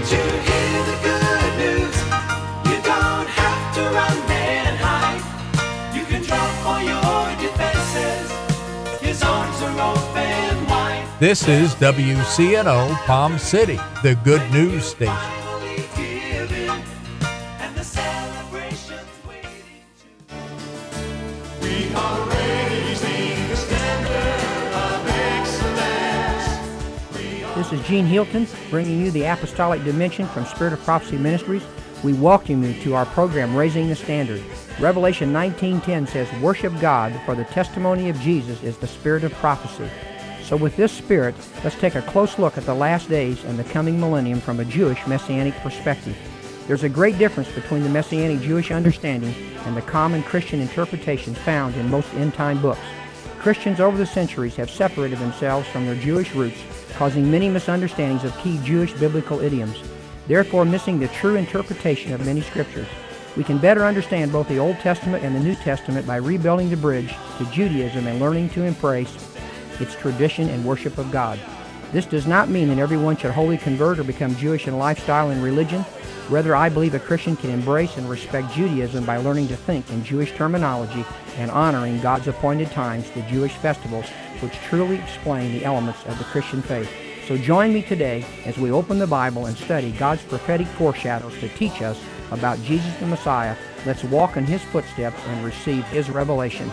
to hear the good news. You don't have to run and hide. You can drop all your defenses. His arms are open wide. This is WCNO Palm City, the good news station. Finally given, and the celebration's waiting too. We are raising the standard of excellence. This is Gene Hilton bringing you the Apostolic Dimension from Spirit of Prophecy Ministries. We welcome you to our program, Raising the Standard. Revelation 19:10 says, "Worship God, for the testimony of Jesus is the spirit of prophecy." So with this spirit, let's take a close look at the last days and the coming millennium from a Jewish Messianic perspective. There's a great difference between the Messianic Jewish understanding and the common Christian interpretations found in most end-time books. Christians over the centuries have separated themselves from their Jewish roots, causing many misunderstandings of key Jewish biblical idioms, therefore missing the true interpretation of many scriptures. We can better understand both the Old Testament and the New Testament by rebuilding the bridge to Judaism and learning to embrace its tradition and worship of God. This does not mean that everyone should wholly convert or become Jewish in lifestyle and religion. Rather, I believe a Christian can embrace and respect Judaism by learning to think in Jewish terminology and honoring God's appointed times, the Jewish festivals, which truly explain the elements of the Christian faith. So join me today as we open the Bible and study God's prophetic foreshadows to teach us about Jesus the Messiah. Let's walk in His footsteps and receive His revelation.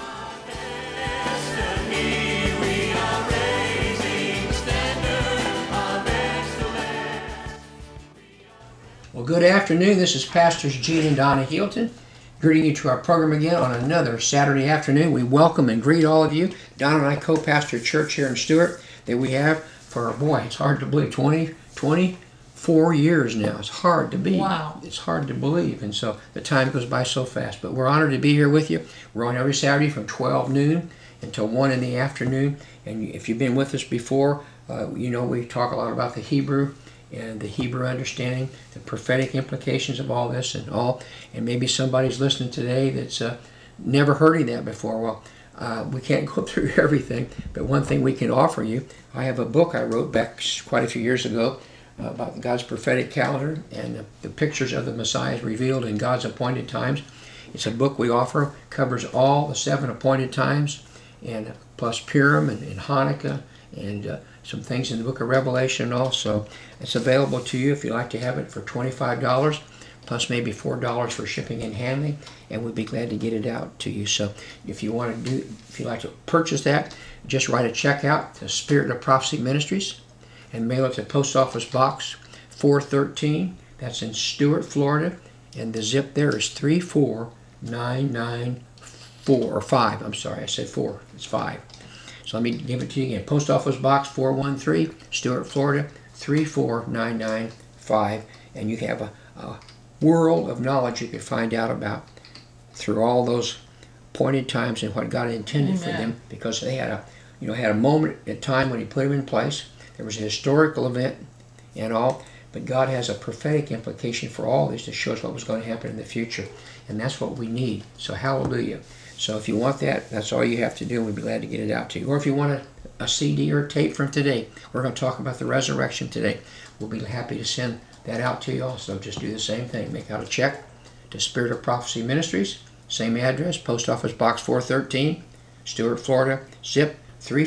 Well, good afternoon. This is Pastors Gene and Donna Hilton, greeting you to our program again on another Saturday afternoon. We welcome and greet all of you. Donna and I co-pastor a church here in Stuart that we have for, boy, it's hard to believe, 24 years now. It's hard to be. Wow. It's hard to believe, and so the time goes by so fast. But we're honored to be here with you. We're on every Saturday from 12 noon until 1 in the afternoon. And if you've been with us before, you know we talk a lot about the Hebrew and the Hebrew understanding, the prophetic implications of all this and all. And maybe somebody's listening today that's never heard of that before. Well, we can't go through everything, but one thing we can offer you, I have a book I wrote back quite a few years ago about God's prophetic calendar and the pictures of the Messiah revealed in God's appointed times. It's a book we offer, covers all the 7 appointed times, and plus Purim and Hanukkah and some things in the book of Revelation also. It's available to you if you'd like to have it for $25 plus maybe $4 for shipping and handling, and we'd be glad to get it out to you. So if you'd like to purchase that, just write a check out to Spirit of Prophecy Ministries and mail it to Post Office Box 413. That's in Stuart, Florida, and the zip there is 34994 or 5. I'm sorry, I said 4. It's 5. So let me give it to you again. Post Office Box 413, Stuart, Florida, 34995. And you have a world of knowledge you can find out about through all those appointed times and what God intended for them, because they had a moment in time when He put them in place. There was a historical event and all, but God has a prophetic implication for all this to show us what was going to happen in the future. And that's what we need. So hallelujah. So if you want that, that's all you have to do, and we'd be glad to get it out to you. Or if you want a CD or a tape from today, we're going to talk about the resurrection today. We'll be happy to send that out to you also. Just do the same thing. Make out a check to Spirit of Prophecy Ministries. Same address, Post Office Box 413, Stuart, Florida, zip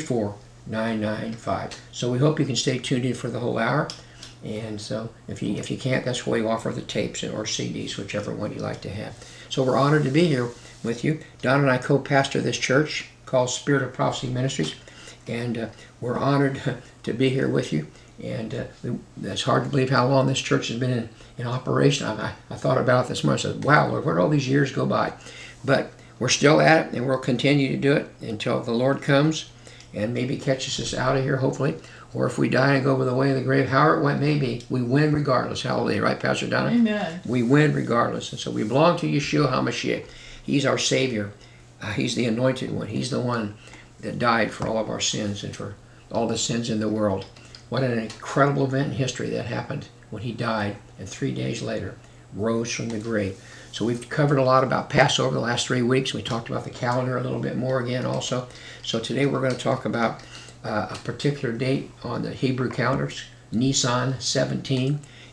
34995. So we hope you can stay tuned in for the whole hour. And so if you can't, that's why we offer the tapes or CDs, whichever one you like to have. So we're honored to be here with you. Don and I co-pastor this church called Spirit of Prophecy Ministries, and we're honored to be here with you. And it's hard to believe how long this church has been in operation. I thought about it this morning. I said, wow, Lord, where'd all these years go by? But we're still at it, and we'll continue to do it until the Lord comes and maybe catches us out of here, hopefully. Or if we die and go by the way of the grave, however it may be, we win regardless. Hallelujah. Right, Pastor Donna? Amen. We win regardless. And so we belong to Yeshua HaMashiach. He's our Savior. He's the anointed one. He's the one that died for all of our sins and for all the sins in the world. What an incredible event in history that happened when He died and 3 days later rose from the grave. So we've covered a lot about Passover the last 3 weeks. We talked about the calendar a little bit more again also. So today we're going to talk about a particular date on the Hebrew calendars, Nisan 17.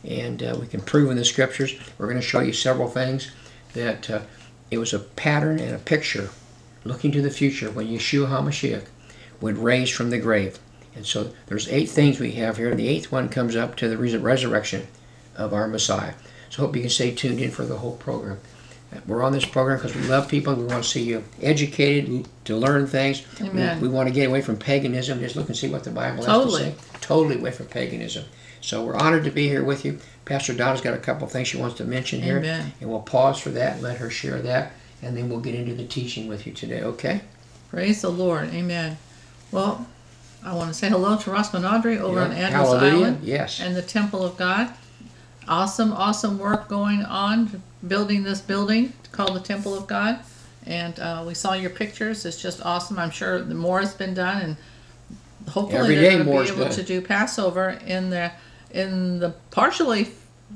and we can prove in the Scriptures. We're going to show you several things that it was a pattern and a picture looking to the future when Yeshua HaMashiach would raise from the grave. And so there's 8 things we have here, and the 8th one comes up to the resurrection of our Messiah. So I hope you can stay tuned in for the whole program. We're on this program because we love people. We want to see you educated, to learn things. Amen. We want to get away from paganism. Just look and see what the Bible has to say. Totally away from paganism. So we're honored to be here with you. Pastor Donna's got a couple of things she wants to mention here. Amen. And we'll pause for that and let her share that. And then we'll get into the teaching with you today, okay? Praise the Lord. Amen. Well, I want to say hello to Rossman Audrey over on Andros Hallelujah. Island. Yes. And the Temple of God. Awesome work going on, building this building called the Temple of God. And we saw your pictures. It's just awesome. I'm sure more has been done, and hopefully Every they're day going to more be is able done. to do Passover in the partially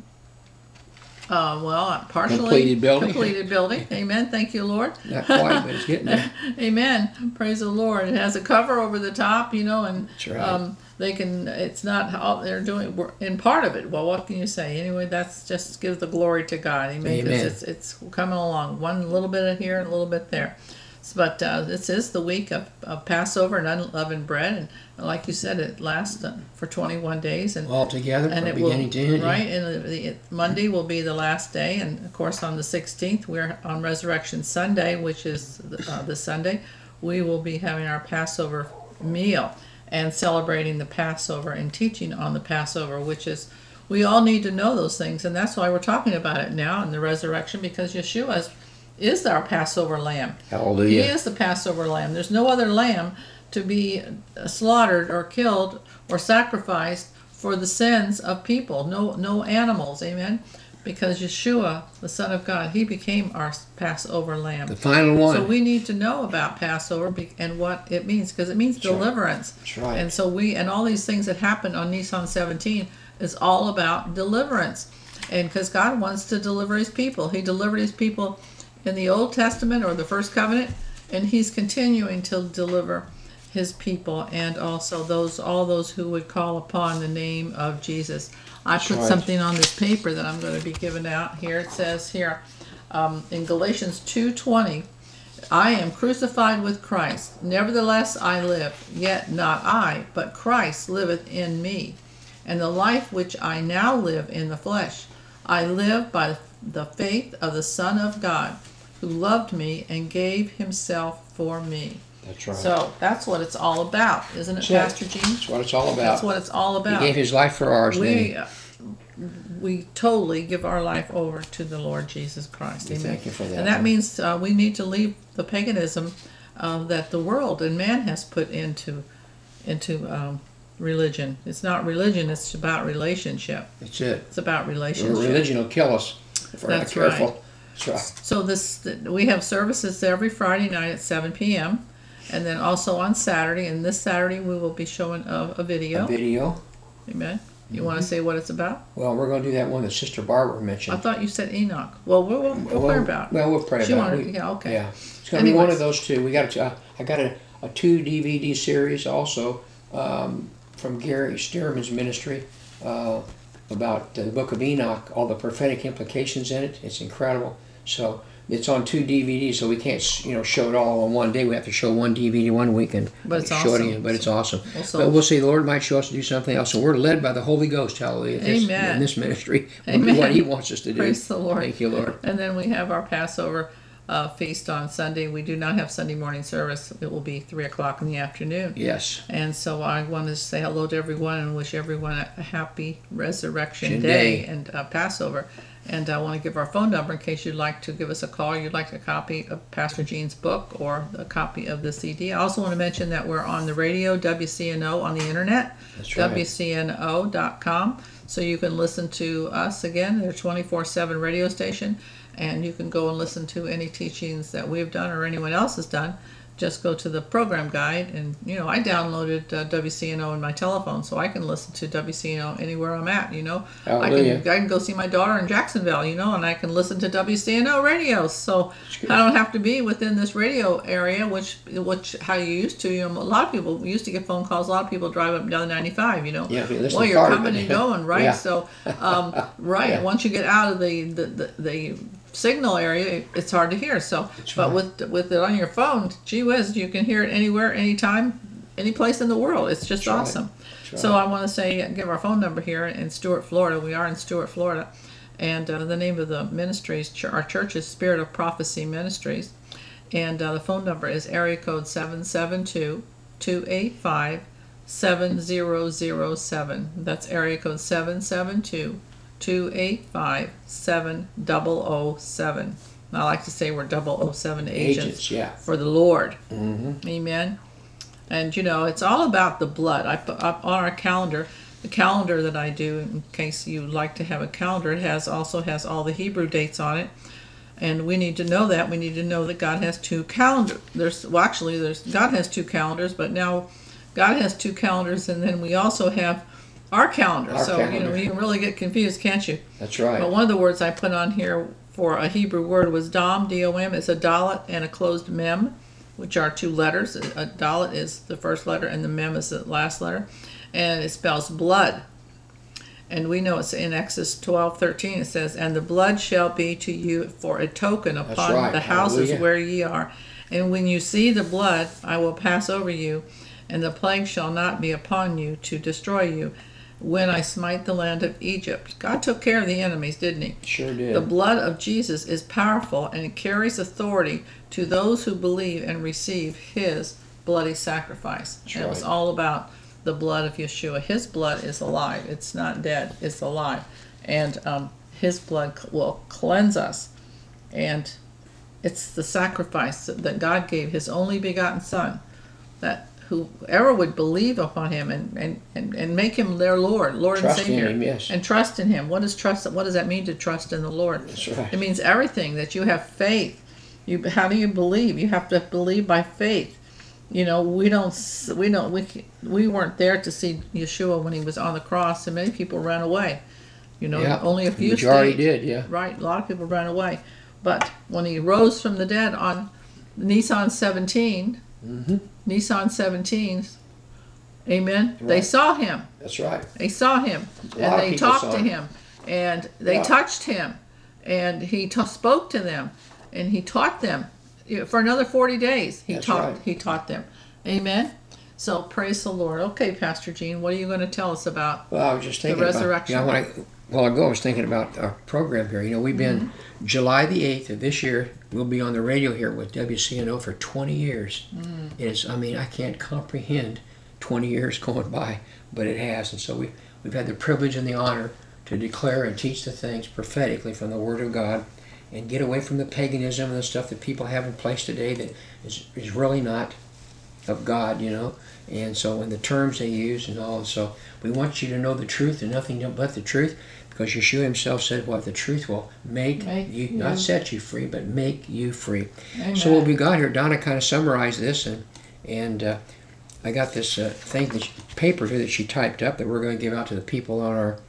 Completed building. Completed building. Amen. Thank you, Lord. Not quite, but it's getting there. Amen. Praise the Lord. It has a cover over the top, and That's right. they can. It's not how they're doing. We're in part of it. Well, what can you say? Anyway, that's just give the glory to God. Amen. 'Cause Amen. it's coming along. One little bit here and a little bit there. But this is the week of Passover and unleavened bread, and like you said, it lasts for 21 days, and All together and from it beginning will, to end. right? And Monday will be the last day, and of course on the 16th we're on Resurrection Sunday, which is the Sunday. We will be having our Passover meal and celebrating the Passover and teaching on the Passover, which is we all need to know those things, and that's why we're talking about it now in the resurrection, because Yeshua is our Passover lamb. Hallelujah. He is the Passover lamb. There's no other lamb to be slaughtered or killed or sacrificed for the sins of people. No animals, amen? Because Yeshua, the Son of God, he became our Passover lamb. The final one. So we need to know about Passover and what it means, because it means deliverance. That's right. And so and all these things that happen on Nisan 17 is all about deliverance. And because God wants to deliver his people. He delivered his people in the Old Testament or the First Covenant, and he's continuing to deliver his people, and also all those who would call upon the name of Jesus. I put something on this paper that I'm going to be giving out here. It says here in Galatians 2:20, I am crucified with Christ. Nevertheless I live, yet not I, but Christ liveth in me. And the life which I now live in the flesh, I live by the faith of the Son of God, who loved me and gave himself for me. That's right. So that's what it's all about, isn't it, Pastor Gene? That's what it's all about. That's what it's all about. He gave his life for ours, didn't We totally give our life over to the Lord Jesus Christ. We Amen. thank you for that, And that Lord. means we need to leave the paganism that the world and man has put into religion. It's not religion, it's about relationship. That's it. It's about relationship. Religion will kill us if we're not That's careful. right. That's right. So we have services every Friday night at 7 p.m. and then also on Saturday. And this Saturday we will be showing a video. A video. Amen. You want to say what it's about? Well, we're going to do that one that Sister Barbara I mentioned. thought you said Enoch. Well, we'll pray about it. Well, we'll pray She about wanted- it. yeah, okay. Yeah, it's going to be one of Anyways. those two. I got a 2 DVD series also from Gary Stearman's ministry about the Book of Enoch, all the prophetic implications in it. It's incredible. So it's on 2 DVDs, so we can't show it all on one day. We have to show one DVD one week and But it's show awesome. it again. But it's awesome. Also- But we'll see. The Lord might show us to do something else. So we're led by the Holy Ghost. Hallelujah. Amen. In this ministry, we'll Amen. do what He wants us to do. Praise the Lord. Thank you, Lord. And then we have our Passover feast on Sunday. We do not have Sunday morning service. It will be 3 o'clock in the afternoon. Yes. And so I want to say hello to everyone and wish everyone a happy Resurrection Day. Day and Passover. And I want to give our phone number in case you'd like to give us a call. You'd like a copy of Pastor Gene's book or a copy of the CD. I also want to mention that we're on the radio, WCNO, on the internet, That's right. WCNO.com. So you can listen to us again. They're a 24/7 radio station. And you can go and listen to any teachings that we've done or anyone else has done just go to the program guide, and I downloaded WCNO in my telephone, so I can listen to WCNO anywhere I'm at. Hallelujah. I can go see my daughter in Jacksonville, and I can listen to WCNO radio. So I don't have to be within this radio area, which how you used to. A lot of people used to get phone calls. A lot of people drive up and down the 95. Yeah, well, you're coming and going, right? Yeah. So, right. Yeah. Once you get out of the signal area, it's hard to hear. So, but with it on your phone, gee whiz, you can hear it anywhere, anytime, any place in the world. It's just awesome. Right. So I want to say, give our phone number here in Stuart, Florida. We are in Stuart, Florida, and the name of the ministries, our church is Spirit of Prophecy Ministries, and the phone number is area code 772-285-7007. That's area code 772-285-7007. I like to say we're 007 agents yeah. for the Lord. Mm-hmm. Amen. And it's all about the blood. I put up on our calendar, the calendar that I do, in case you like to have a calendar, it also has all the Hebrew dates on it. And we need to know that. We need to know that God has two calendars. God has two calendars, but now God has two calendars, and then we also have our calendar. Calendar. You can really get confused, can't you? That's right. But one of the words I put on here for a Hebrew word was dom, D-O-M. It's a dalet and a closed mem, which are two letters. A dalet is the first letter, and the mem is the last letter. And it spells blood. And we know it's in Exodus 12:13. It says, "And the blood shall be to you for a token upon the houses where ye are. And when you see the blood, I will pass over you, and the plague shall not be upon you to destroy you, when I smite the land of Egypt." God took care of the enemies, didn't he? Sure did. The blood of Jesus is powerful, and it carries authority to those who believe and receive his bloody sacrifice. And it was all about the blood of Yeshua. His blood is alive. It's not dead. It's alive. And his blood will cleanse us. And it's the sacrifice that God gave his only begotten Son, that whoever would believe upon him and make him their Lord and Savior, in him, yes. and trust in him. What does that mean, to trust in the Lord? That's right. It means everything, that you have faith. How do you believe? You have to believe by faith. We weren't there to see Yeshua when he was on the cross, and many people ran away. Only a few. The majority did, yeah. Right, a lot of people ran away. But when he rose from the dead on Nisan 17, Nisan 17, amen, Right. they saw him. That's right. They saw him, and they talked to him, and they touched him, and he spoke to them, and he taught them. For another 40 days, he taught them. Amen. So praise the Lord. Okay, Pastor Gene, what are you going to tell us about? Well, I was just thinking the resurrection. A while ago, I was thinking about our program here. We've been July the 8th of this year. We'll be on the radio here with WCNO for 20 years. I can't comprehend 20 years going by, but it has. And so we've had the privilege and the honor to declare and teach the things prophetically from the Word of God, and get away from the paganism and the stuff that people have in place today that is really not of God, and so in the terms they use and all. So we want you to know the truth and nothing but the truth, because Yeshua himself said, the truth will make you, not set you free, but make you free. Amen. So what we got here, Donna kind of summarized this, and I got this paper here that she typed up that we're going to give out to the people on our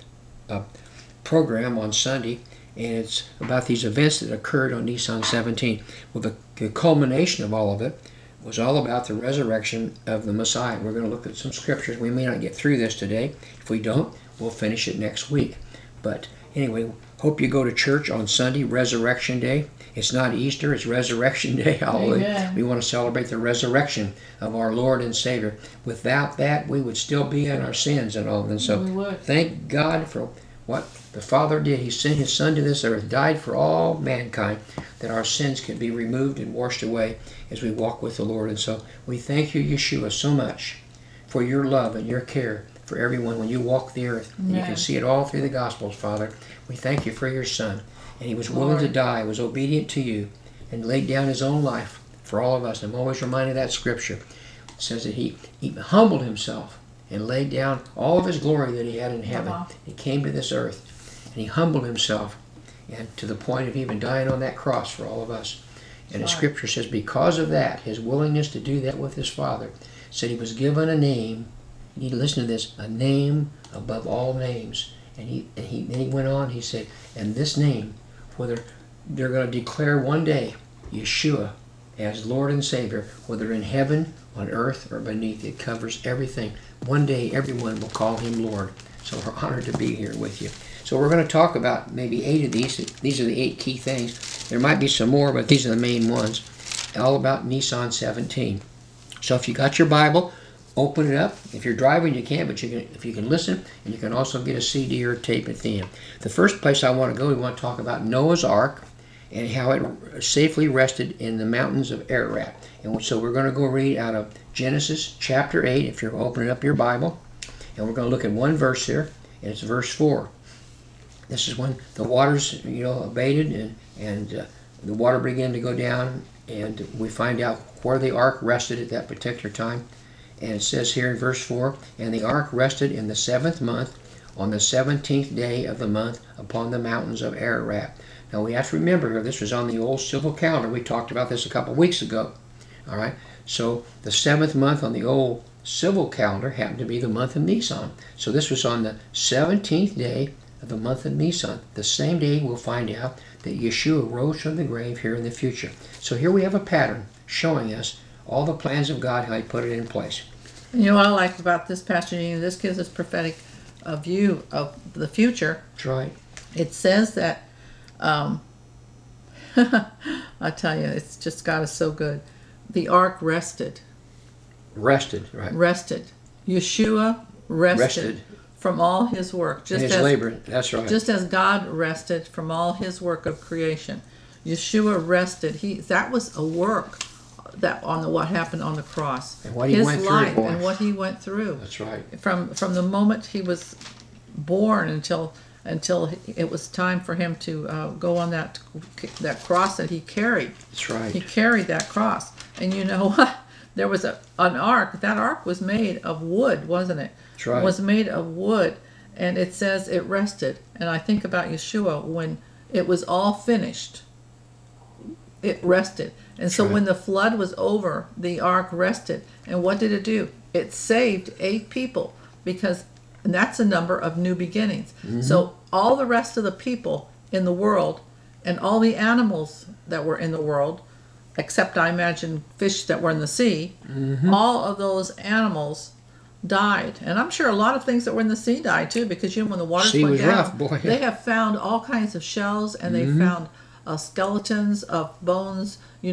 program on Sunday. And it's about these events that occurred on Nisan 17. Well, the culmination of all of it was all about the resurrection of the Messiah. We're going to look at some scriptures. We may not get through this today. If we don't, we'll finish it next week. But anyway, hope you go to church on Sunday, Resurrection Day. It's not Easter, it's Resurrection Day. Hallelujah. We want to celebrate the resurrection of our Lord and Savior. Without that, we would still be in our sins and all. And so thank God for what the Father did. He sent his Son to this earth, died for all mankind, that our sins could be removed and washed away as we walk with the Lord. And so we thank you, Yeshua, so much for your love and your care for everyone when you walk the earth. And you can see it all through the Gospels, Father. We thank you for your Son. And he was willing to die, was obedient to you, and laid down his own life for all of us. I'm always reminded of that scripture. It says that he humbled himself and laid down all of his glory that he had in heaven. He came to this earth, and he humbled himself, and to the point of even dying on that cross for all of us. And the Right. scripture says because of that, his willingness to do that with his Father, said he was given a name. You need to listen to this, a name above all names. And then he went on, he said, and this name, whether they're going to declare one day Yeshua as Lord and Savior, whether in heaven, on earth, or beneath, it covers everything. One day everyone will call him Lord. So we're honored to be here with you. So we're going to talk about maybe 8 of these. These are the 8 key things. There might be some more, but these are the main ones. All about Nissan 17. So if you got your Bible, open it up. If you're driving, you can, but if you can listen, and you can also get a CD or a tape at the end. The first place I want to go, we want to talk about Noah's Ark and how it safely rested in the mountains of Ararat. And so we're going to go read out of Genesis chapter 8, if you're opening up your Bible. And we're going to look at one verse here, and it's verse 4. This is when the waters, abated, and the water began to go down, and we find out where the ark rested at that particular time. And it says here in verse 4, and the ark rested in the 7th month, on the 17th day of the month, upon the mountains of Ararat. Now we have to remember here, this was on the old civil calendar. We talked about this a couple weeks ago. All right, so the 7th month on the old civil calendar happened to be the month of Nisan. So this was on the 17th day of the month of Nisan. The same day we'll find out that Yeshua rose from the grave here in the future. So here we have a pattern showing us all the plans of God, how he put it in place. You know what I like about this passage? This gives us prophetic view of the future. That's right. It says that, I tell you, it's just God is so good. The ark rested. Rested, right. Rested. Yeshua rested from all his work. Just his labor, that's right. Just as God rested from all his work of creation. Yeshua rested. That was a work that on what happened on the cross. And what he went through, life boy. and what he went through. That's right. From the moment he was born until it was time for him to go on that cross that he carried. That's right. He carried that cross. And you know what? There was an ark. That ark was made of wood, wasn't it? That's right. It was made of wood. And it says it rested. And I think about Yeshua when it was all finished. It rested. And so when the flood was over, the ark rested. And what did it do? It saved 8 people and that's a number of new beginnings. Mm-hmm. So all the rest of the people in the world and all the animals that were in the world, except I imagine fish that were in the sea, mm-hmm. all of those animals died. And I'm sure a lot of things that were in the sea died too, because when the waters went down, rough, boy. They have found all kinds of shells, and they mm-hmm. found skeletons of bones,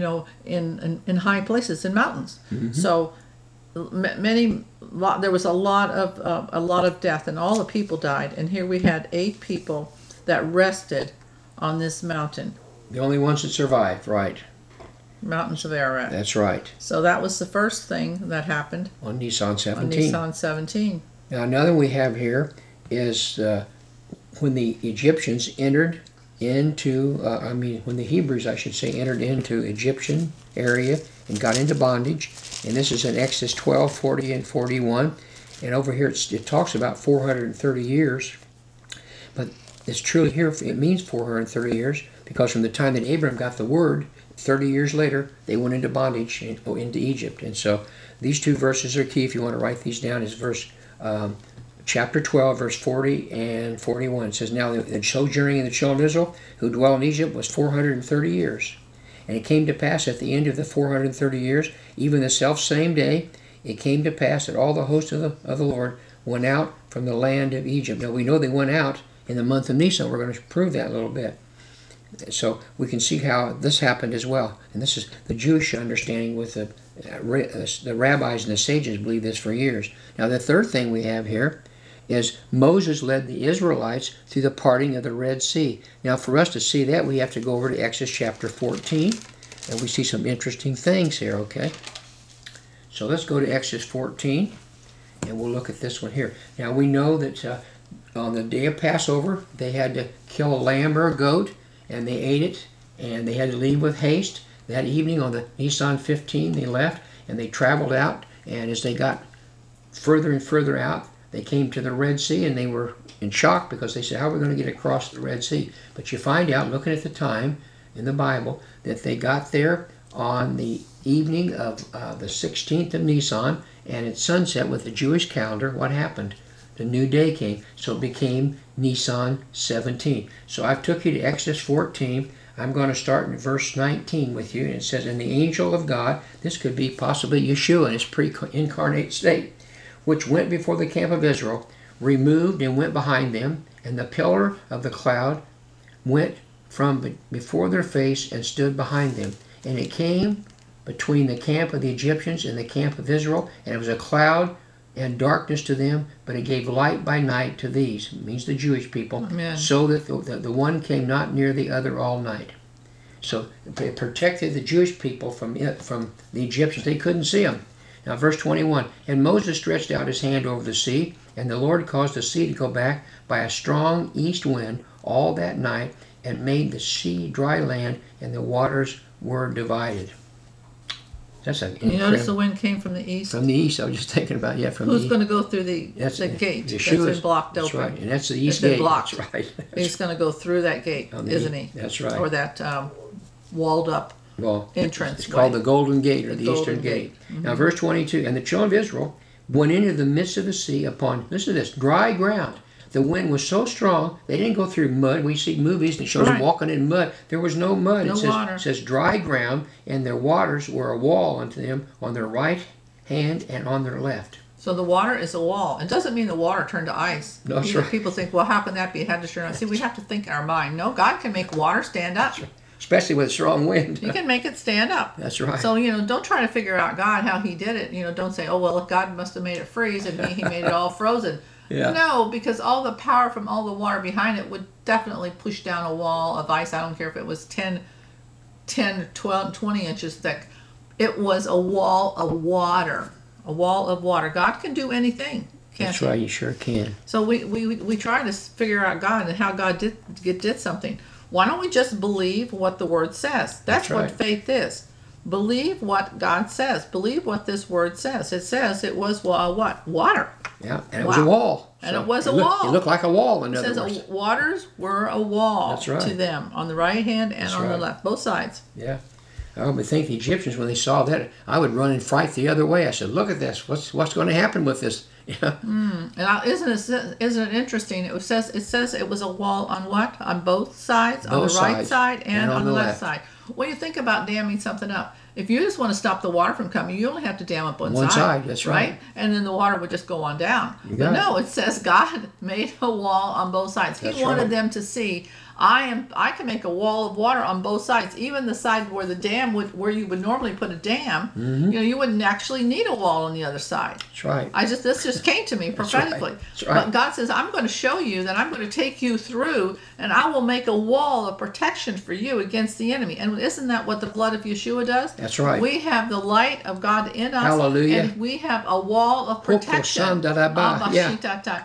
in high places, in mountains. Mm-hmm. So there was a lot of death, and all the people died. And here we had 8 people that rested on this mountain. The only ones that survived, right? Mountains of Ararat. That's right. So that was the first thing that happened on Nisan 17. On Nisan 17. Now another we have here is when the Egyptians entered into, when the Hebrews, I should say, entered into Egyptian area and got into bondage. And this is in Exodus 12, 40 and 41. And over here it talks about 430 years. But it's true here, it means 430 years, because from the time that Abraham got the word, 30 years later, they went into bondage into Egypt. And so these 2 verses are key. If you want to write these down, is chapter 12, verse 40 and 41. It says, now the sojourning in the children of Israel who dwell in Egypt was 430 years. And it came to pass at the end of the 430 years, even the selfsame day, it came to pass that all the host of the Lord went out from the land of Egypt. Now we know they went out in the month of Nisan. We're going to prove that a little bit. So we can see how this happened as well. And this is the Jewish understanding with the rabbis and the sages believe this for years. Now the third thing we have here is Moses led the Israelites through the parting of the Red Sea. Now for us to see that, we have to go over to Exodus chapter 14, and we see some interesting things here, okay? So let's go to Exodus 14, and we'll look at this one here. Now we know that on the day of Passover, they had to kill a lamb or a goat, and they ate it, and they had to leave with haste. That evening on the Nisan 15, they left, and they traveled out, and as they got further and further out, they came to the Red Sea, and they were in shock because they said, how are we going to get across the Red Sea? But you find out, looking at the time, in the Bible that they got there on the evening of the 16th of Nisan, and at sunset with the Jewish calendar, what happened? The new day came, so it became Nisan 17. So I've took you to Exodus 14. I'm going to start in verse 19 with you, and it says, "And the angel of God," this could be possibly Yeshua in his pre-incarnate state, "which went before the camp of Israel, removed and went behind them, and the pillar of the cloud went from before their face and stood behind them. And it came between the camp of the Egyptians and the camp of Israel, and it was a cloud and darkness to them, but it gave light by night to these," it means the Jewish people, Amen. "so that the one came not near the other all night." So it protected the Jewish people from the Egyptians. They couldn't see them. Now verse 21, "And Moses stretched out his hand over the sea, and the Lord caused the sea to go back by a strong east wind all that night, and made the sea dry land, and the waters were divided." That's an You notice the incredible. wind came from the east? From the east, I was just thinking about, from Who's the going to go through the gate Yeshua's- that's been blocked that's open? right, and that's the It's east been gate. blocked. That's right. He's going to go through that gate, On the isn't east. he? That's right. Or that walled up Well, entrance. it's called way. the Golden Gate, or The the Eastern Golden Gate. Gate. Now, verse 22, "And the children of Israel went into the midst of the sea upon," listen to this, "dry ground. The wind was so strong, they didn't go through mud." We see movies and it shows them Right. walking in mud. There was no mud. No It water. says dry ground, and their waters were a wall unto them on their right hand and on their left. So the water is a wall. It doesn't mean the water turned to ice. No, that's Either right. People think, well, how can that be? It had to turn on. See, we have to think in our mind. No, God can make water stand up. Especially with strong wind. He can make it stand up. That's right. So, don't try to figure out God, how he did it. Don't say, oh, well, God must have made it freeze and he made it all frozen. Yeah. No, because all the power from all the water behind it would definitely push down a wall of ice. I don't care if it was 10, 12, 20 inches thick. It was a wall of water. A wall of water. God can do anything, can't That's he? right, you sure can. So we try to figure out God and how God did something. Why don't we just believe what the Word says? That's what right. faith is. Believe what God says. Believe what this Word says. It says it was what? Water. Yeah, and it was a Wow. wall. And it was a looked- wall. It looked like a wall, in It other says words. waters were a wall That's right. to them on the right hand and That's on the right. left, both sides. Yeah. I would think the Egyptians, when they saw that, I would run in fright the other way. I said, "Look at this. What's going to happen with this?" And isn't it interesting? It says it was a wall on what? On both sides, on Both the right sides. side and on the left left. side. When you think about damming something up, if you just want to stop the water from coming, you only have to dam up one side, that's right. And then the water would just go on down. You But got no, it says God made a wall on both sides. He That's wanted right. them to see, I can make a wall of water on both sides, even the side where the dam where you would normally put a dam. Mm-hmm. You wouldn't actually need a wall on the other side. That's right. This just came to me right. prophetically. That's right. But God says, I'm going to show you that I'm going to take you through, and I will make a wall of protection for you against the enemy. And isn't that what the blood of Yeshua does? That's right. We have the light of God in us. Hallelujah. And we have a wall of protection. Poko-san-da-da-ba. Yeah.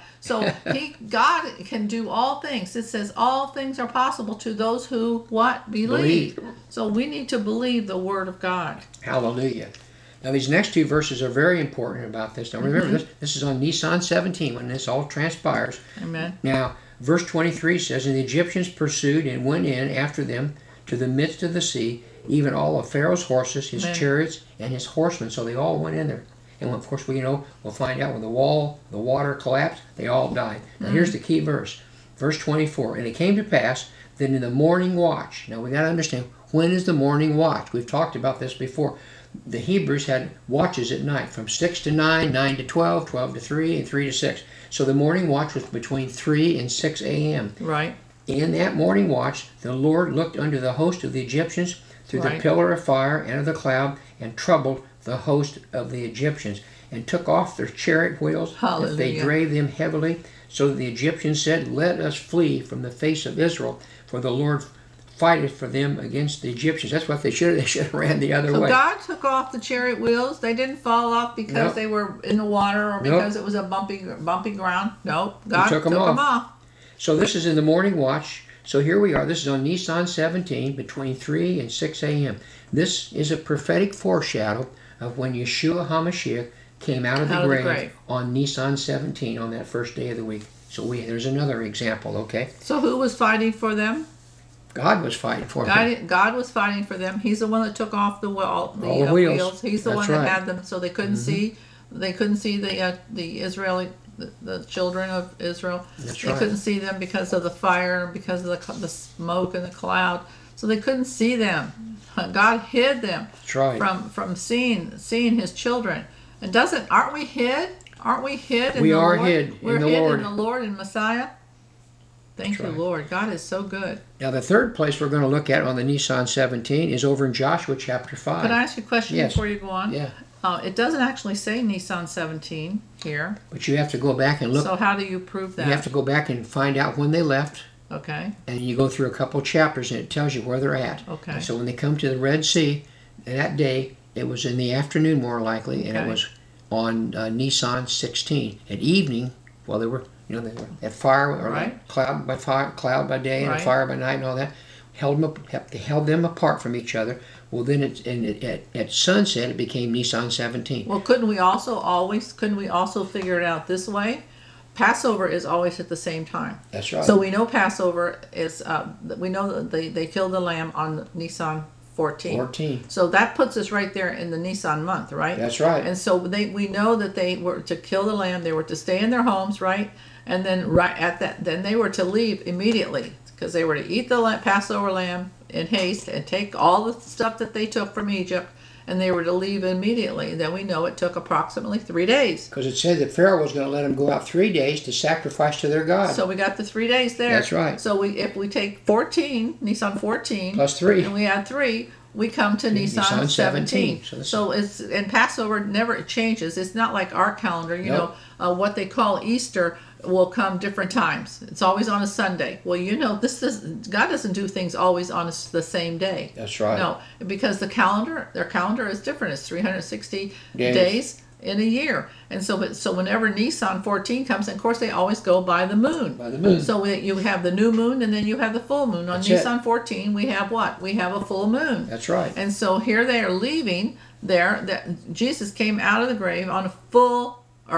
So God can do all things. It says all things are possible to those who what? Believe. So we need to believe the word of God. Hallelujah. Now, these next two verses are very important about this. Now, remember, this is on Nisan 17 when this all transpires. Amen. Now, verse 23 says, "And the Egyptians pursued and went in after them to the midst of the sea, even all of Pharaoh's horses, his Amen. chariots, and his horsemen." So they all went in there. And of course, we'll find out when the water collapsed, they all died. Now, here's the key verse. Verse 24, "And it came to pass that in the morning watch," now we got to understand, when is the morning watch? We've talked about this before. The Hebrews had watches at night from 6 to 9, 9 to 12, 12 to 3, and 3 to 6. So the morning watch was between 3 and 6 a.m. Right. In that morning watch, the Lord looked unto the host of the Egyptians through Right. the pillar of fire and of the cloud, and troubled the host of the Egyptians, and took off their chariot wheels, that they Hallelujah. drave them heavily. So that the Egyptians said, "Let us flee from the face of Israel, for the Lord fighteth for them against the Egyptians." That's what they should have ran the other So way. God took off the chariot wheels. They didn't fall off because Nope. they were in the water or because it was a bumpy ground. Nope. God took 'em off. So this is in the morning watch. So here we are. This is on Nisan 17, between 3 and 6 a.m. This is a prophetic foreshadow of when Yeshua HaMashiach came out of the grave on Nisan 17, on that first day of the week. So there's another example, okay? So who was fighting for them? God was fighting for them. God was fighting for them. He's the one that took off the the wheels. He's the That's one that right. had them, so they couldn't see. They couldn't see the Israeli, the children of Israel. That's They right. couldn't see them because of the fire, because of the smoke and the cloud. So they couldn't see them. God hid them That's right. from seeing His children. And aren't we hid? Aren't we hid in We the are Lord? hid in We're the hid Lord. in the Lord and Messiah. Thank That's you, right. Lord. God is so good. Now, the third place we're going to look at on the Nissan 17 is over in Joshua chapter 5. Could I ask you a question Yes. before you go on? Yeah, It doesn't actually say Nissan 17 here. but you have to go back and look. So how do you prove that? You have to go back and find out when they left, Okay. and you go through a couple chapters, and it tells you where they're at. Okay. And so when they come to the Red Sea, that day, it was in the afternoon more likely, and it Okay. was on Nissan 16. At evening, while they were, they were at fire, or Right. cloud by day and a Right. fire by night and all that, they held them apart from each other. Well, then at sunset, it became Nissan 17. Well, couldn't we also figure it out this way? Passover is always at the same time. That's right. So we know Passover is, we know that they killed the lamb on Nissan 14. 14. So that puts us right there in the Nissan month, right? That's right. And so we know that they were to kill the lamb. They were to stay in their homes, right? And then then they were to leave immediately because they were to eat the Passover lamb in haste and take all the stuff that they took from Egypt, and they were to leave immediately. Then we know it took approximately 3 days. Because it said that Pharaoh was going to let them go out 3 days to sacrifice to their God. So we got the 3 days there. That's right. So if we take 14, Nissan 14, Plus 3. and we add 3, we come to Nissan 17. So this- So and Passover never changes. It's not like our calendar. Nope. What they call Easter will come different times. It's always on a Sunday. Well, God doesn't do things always on the same day. That's right. No, because their calendar is different. It's 360 Days. days in a year. And so whenever Nissan 14 comes, and of course they always go by the moon. By the moon. So you have the new moon and then you have the full moon. On That's it. Nissan 14, we have what? We have a full moon. That's right. And so here they are leaving there. That Jesus came out of the grave on a full,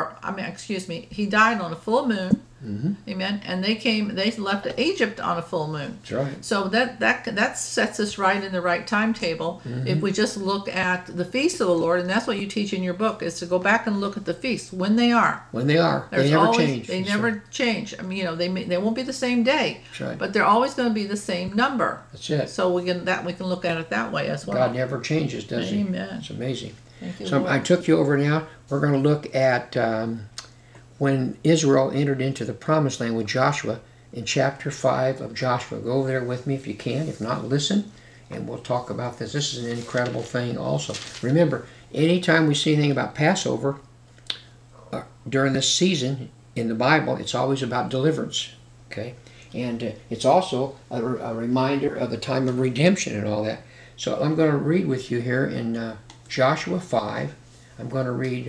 he died on a full moon. Mm-hmm. Amen. And they left Egypt on a full moon. That's right. So that sets us right in the right timetable. Mm-hmm. If we just look at the feasts of the Lord, and that's what you teach in your book, is to go back and look at the feasts when they are. When they are. There's They never always, change. They That's never right. change. They won't be the same day, That's right. but they're always going to be the same number. That's it. So we can look at it that way as well. God never changes, does he? Amen. It's amazing. Thank you, So Lord. I took you over now. We're going to look at when Israel entered into the promised land with Joshua in chapter 5 of Joshua. Go over there with me if you can. If not, listen, and we'll talk about this. This is an incredible thing also. Remember, anytime we see anything about Passover during this season in the Bible, it's always about deliverance. Okay? And it's also a reminder of the time of redemption and all that. So I'm going to read with you here in Joshua 5. I'm going to read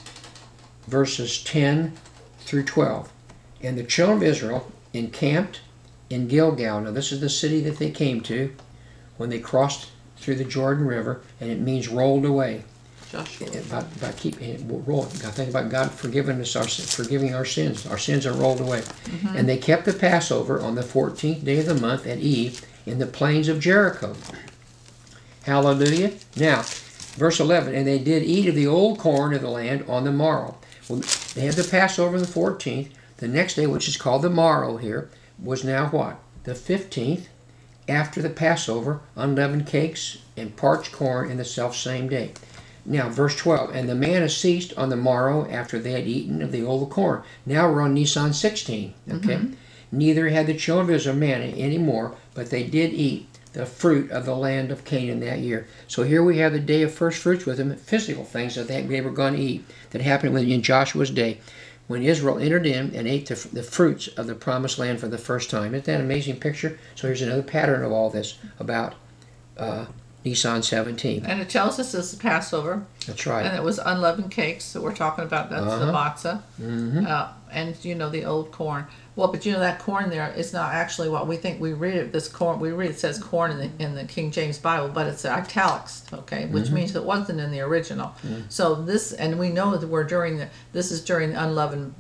verses 10 through 12. And the children of Israel encamped in Gilgal. Now this is the city that they came to when they crossed through the Jordan River, and it means rolled away. Joshua. About keeping it rolled. I think about God forgiving our sins. Our sins are rolled away. Mm-hmm. And they kept the Passover on the 14th day of the month at Eve in the plains of Jericho. Hallelujah. Now, verse 11, and they did eat of the old corn of the land on the morrow. Well, they had the Passover on the 14th. The next day, which is called the morrow here, was now what? The 15th, after the Passover, unleavened cakes and parched corn in the self-same day. Now, verse 12, and the manna ceased on the morrow after they had eaten of the old corn. Now we're on Nissan 16, okay? Mm-hmm. Neither had the children of Israel manna anymore, but they did eat the fruit of the land of Canaan that year. So here we have the day of first fruits with them, physical things that they were going to eat that happened in Joshua's day when Israel entered in and ate the fruits of the promised land for the first time. Isn't that an amazing picture? So here's another pattern of all this about Nissan 17. And it tells us this is Passover, That's right. and it was unleavened cakes that we're talking about. That's the matzah, and the old corn. Well, but that corn there is not actually what we think. We read it. This corn it says corn in the King James Bible, but it's italics, okay, which means it wasn't in the original. So this, and we know that this is during the unleavened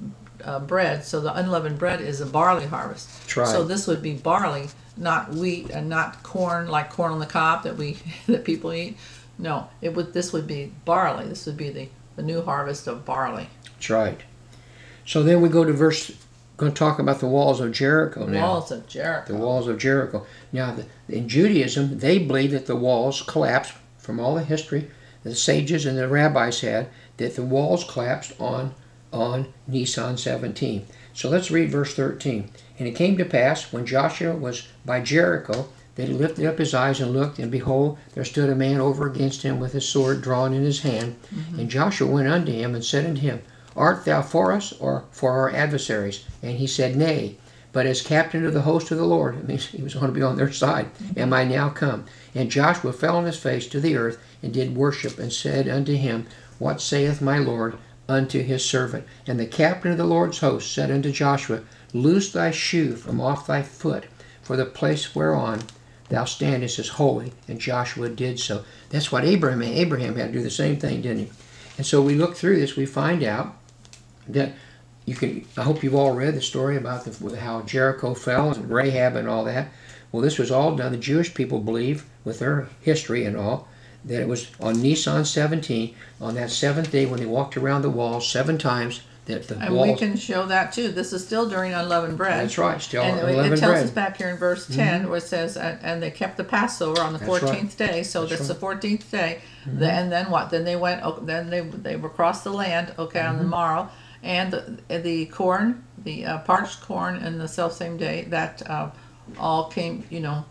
bread. So the unleavened bread is a barley harvest. That's right. So this would be barley, not wheat, and not corn, like corn on the cob that that people eat. No, this would be barley. This would be the new harvest of barley. That's right. So then we go to going to talk about the walls of Jericho now. Walls of Jericho. The walls of Jericho. Now, in Judaism, they believe that the walls collapsed from all the history the sages and the rabbis had, that the walls collapsed on Nisan 17. So let's read verse 13. And it came to pass, when Joshua was by Jericho, that he lifted up his eyes and looked, and behold, there stood a man over against him with his sword drawn in his hand. Mm-hmm. And Joshua went unto him and said unto him, Art thou for us, or for our adversaries? And he said, Nay, but as captain of the host of the Lord, it means he was going to be on their side, am I now come. And Joshua fell on his face to the earth, and did worship, and said unto him, What saith my Lord unto his servant? And the captain of the Lord's host said unto Joshua, Loose thy shoe from off thy foot, for the place whereon thou standest is holy. And Joshua did so. That's what Abraham had to do the same thing, didn't he? And so we look through this, we find out that I hope you've all read the story about how Jericho fell and Rahab and all that. Well, this was all done. The Jewish people believe, with their history and all, that it was on Nisan 17, on that seventh day when they walked around the walls 7 times, that the and walls... we can show that too. This is still during unleavened bread. That's right, still and unleavened bread. it tells us back here in verse 10 where it says, and they kept the Passover on the 14th day. So that's the 14th day. And then what? Then they went. Then they were across the land. Okay, on the morrow, and the corn, the parched corn, in the self same day that all came.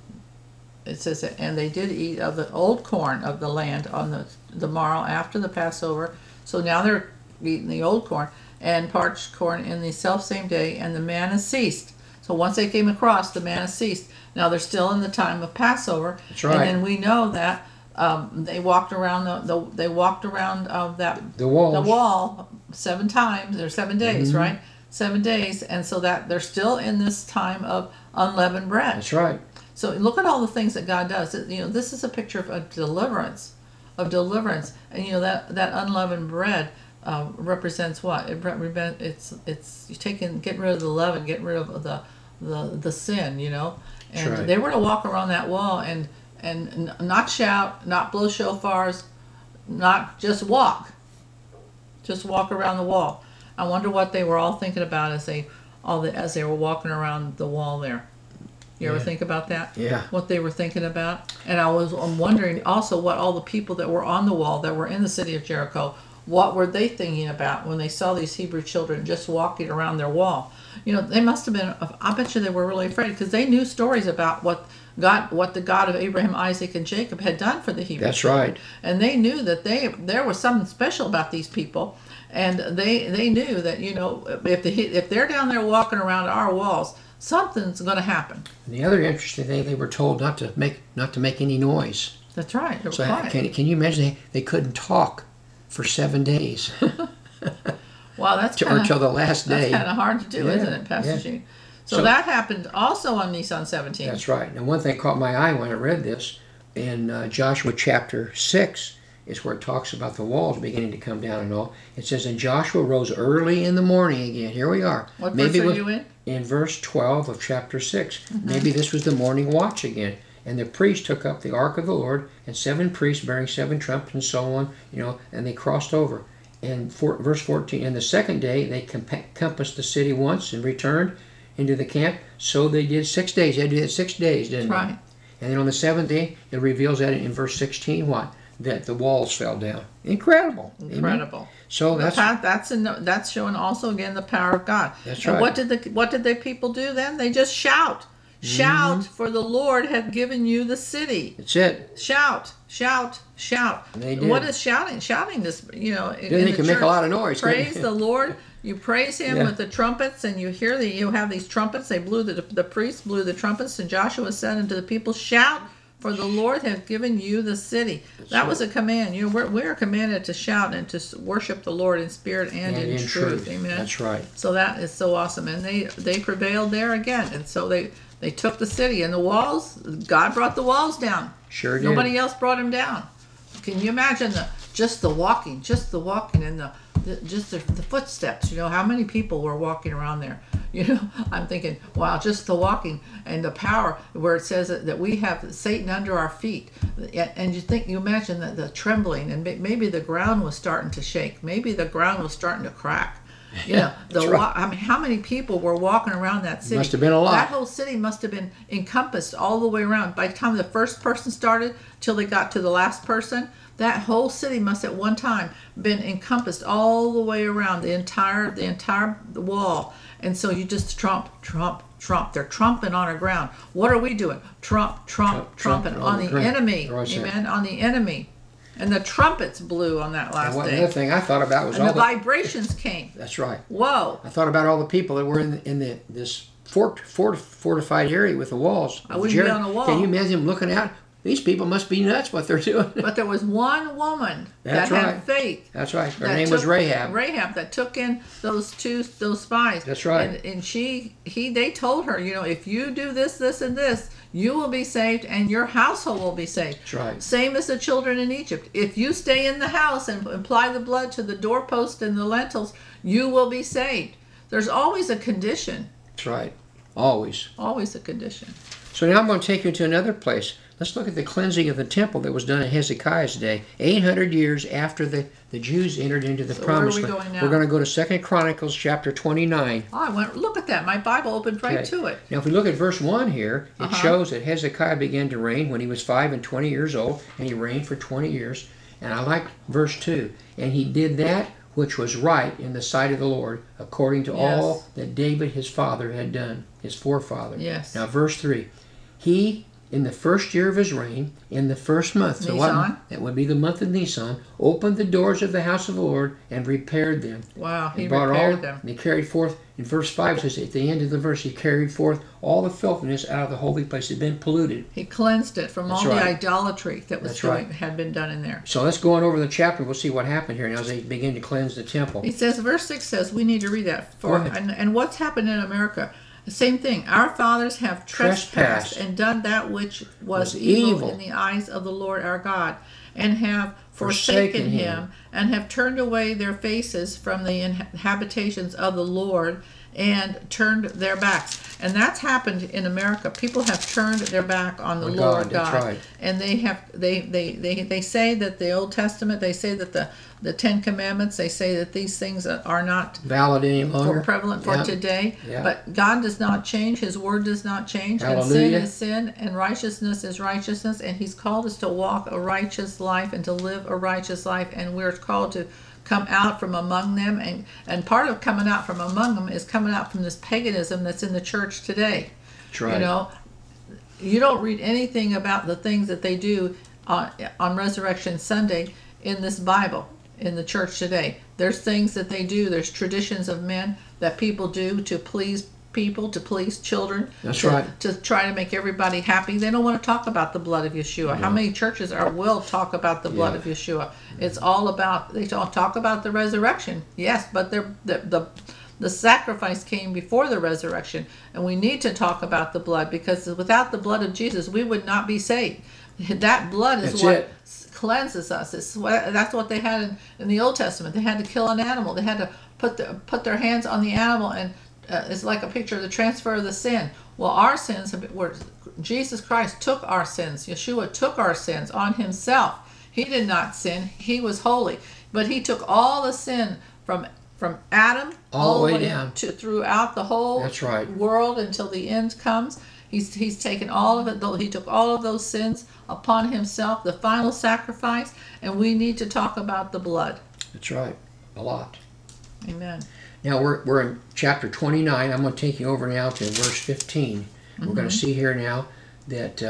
It says, and they did eat of the old corn of the land on the morrow after the Passover. So now they're eating the old corn and parched corn in the self same day, and the manna ceased. So once they came across, the manna ceased. Now they're still in the time of Passover. That's right. And then we know that they walked around the wall 7 times. There's 7 days, right? 7 days, and so that they're still in this time of unleavened bread. That's right. So look at all the things that God does. This is a picture of deliverance, and that unleavened bread represents what? It's getting rid of the leaven, getting rid of the sin, And right. They were to walk around that wall and not shout, not blow shofars, not just walk around the wall. I wonder what they were all thinking about as they were walking around the wall there. You ever think about that? Yeah. What they were thinking about? And I'm wondering also what all the people that were on the wall, that were in the city of Jericho, what were they thinking about when they saw these Hebrew children just walking around their wall? They must have been, I bet you they were really afraid, because they knew stories about what the God of Abraham, Isaac, and Jacob had done for the Hebrew That's children. right. And they knew that there was something special about these people. And they knew that, if they're down there walking around our walls, something's going to happen. And the other interesting thing, they were told not to make any noise. That's right. They were So quiet. can you imagine they couldn't talk for 7 days? Wow, that's until the last day. That's kind of hard to do, Yeah, isn't it, Pastor yeah. Gene? So that happened also on Nisan 17. That's right. Now, one thing caught my eye when I read this in Joshua chapter 6 is where it talks about the walls beginning to come down and all. It says, and Joshua rose early in the morning again. Here we are. What verse are you in? In verse 12 of chapter 6. Maybe this was the morning watch again. And the priests took up the ark of the Lord, and 7 priests bearing 7 trumpets and so on, and they crossed over. And verse 14, and the second day they compassed the city once and returned into the camp. So they did 6 days. They did 6 days, didn't they? Right. And then on the 7th day, it reveals that in verse 16, what? That the walls fell down. Incredible. Incredible. Amen? So that's showing also again the power of God. That's and right. what did the people do then? They just shout. Shout, for the Lord hath given you the city. That's it. Shout, shout, shout. And they did. What is shouting? Shouting is, Then in they the can make a church, lot of noise. praise the Lord. You praise Him Yeah. with the trumpets, and you have these trumpets. They blew the priests blew the trumpets, and Joshua said unto the people, shout, for the Lord hath given you the city. That was a command. We're commanded to shout and to worship the Lord in spirit and in truth. Amen. That's right. So that is so awesome, and they prevailed there again, and so they took the city and the walls. God brought the walls down. Sure did. Nobody else brought them down. Can you imagine just the walking and the footsteps. You know, how many people were walking around there? You know, I'm thinking, wow, just the walking and the power, where it says that we have Satan under our feet, and you imagine that the trembling, and maybe the ground was starting to shake, maybe the ground was starting to crack. You know, right. I mean, how many people were walking around that city? Must have been a lot. That whole city must have been encompassed all the way around. By the time the first person started till they got to the last person, that whole city must at one time been encompassed all the way around the entire wall. And so you just trump. They're trumping on our ground. What are we doing? Trumping on the enemy. Amen. On the enemy. And the trumpets blew on that last day. Another thing I thought about was and the vibrations came. That's right. Whoa. I thought about all the people that were in this fortified area with the walls. I wouldn't be on the wall. Can you imagine them looking out? These people must be nuts what they're doing. But there was one woman that had faith. That's right. Her name was Rahab. Rahab, that took in those spies. That's right. And they told her, you know, if you do this, this, and this, you will be saved and your household will be saved. That's right. Same as the children in Egypt. If you stay in the house and apply the blood to the doorpost and the lintels, you will be saved. There's always a condition. That's right. Always. Always a condition. So now I'm going to take you to another place. Let's look at the cleansing of the temple that was done in Hezekiah's day, 800 years after the Jews entered into the promised land. Where are we going now? We're going to go to 2 Chronicles chapter 29. Oh, I went, look at that. My Bible opened right to it. Now, if we look at verse 1 here, it shows that Hezekiah began to reign when he was 5 and 20 years old, and he reigned for 20 years. And I like verse 2. And he did that which was right in the sight of the Lord, according to all that David his father had done, his forefather. Yes. Now, verse 3. He, in the first year of his reign, in the first month, that would be the month of Nisan, opened the doors of the house of the Lord and repaired them. Wow, he repaired them. And he carried forth, in verse 5 it says, at the end of the verse, he carried forth all the filthiness out of the holy place. It had been polluted. He cleansed it from all the idolatry that was had been done in there. So let's go on over the chapter. We'll see what happened here now as they begin to cleanse the temple. He says, verse 6 says, we need to read that. And what's happened in America? The same thing. Our fathers have trespassed and done that which was evil in the eyes of the Lord our God, and have forsaken him, and have turned away their faces from the habitations of the Lord, and turned their backs. And that's happened in America. People have turned their back on the Lord God. That's right. And they say that the Old Testament, they say that the Ten Commandments, they say that these things are not valid any longer, prevalent for today. But God does not change. His word does not change. Hallelujah. And sin is sin, and righteousness is righteousness. And He's called us to walk a righteous life and to live a righteous life. And we're called to come out from among them, and part of coming out from among them is coming out from this paganism that's in the church today. That's right. You know, you don't read anything about the things that they do on Resurrection Sunday in this Bible in the church today. There's things that they do. There's traditions of men that people do to please people, to please children. That's right. To try to make everybody happy. They don't want to talk about the blood of Yeshua. How many churches will talk about the blood of Yeshua? It's all about, they don't talk about the resurrection. Yes, but the sacrifice came before the resurrection, and we need to talk about the blood, because without the blood of Jesus, we would not be saved. That blood is what cleanses us. That's what they had in the Old Testament. They had to kill an animal. They had to put their hands on the animal, and it's like a picture of the transfer of the sin. Well, our sins were, Jesus Christ took our sins. Yeshua took our sins on himself. He did not sin. He was holy. But he took all the sin from Adam all the way down to throughout the whole world until the end comes. He's taken all of it. He took all of those sins upon himself, the final sacrifice, and we need to talk about the blood. That's right. A lot. Amen. Now we're in chapter 29. I'm going to take you over now to verse 15. We're going to see here now that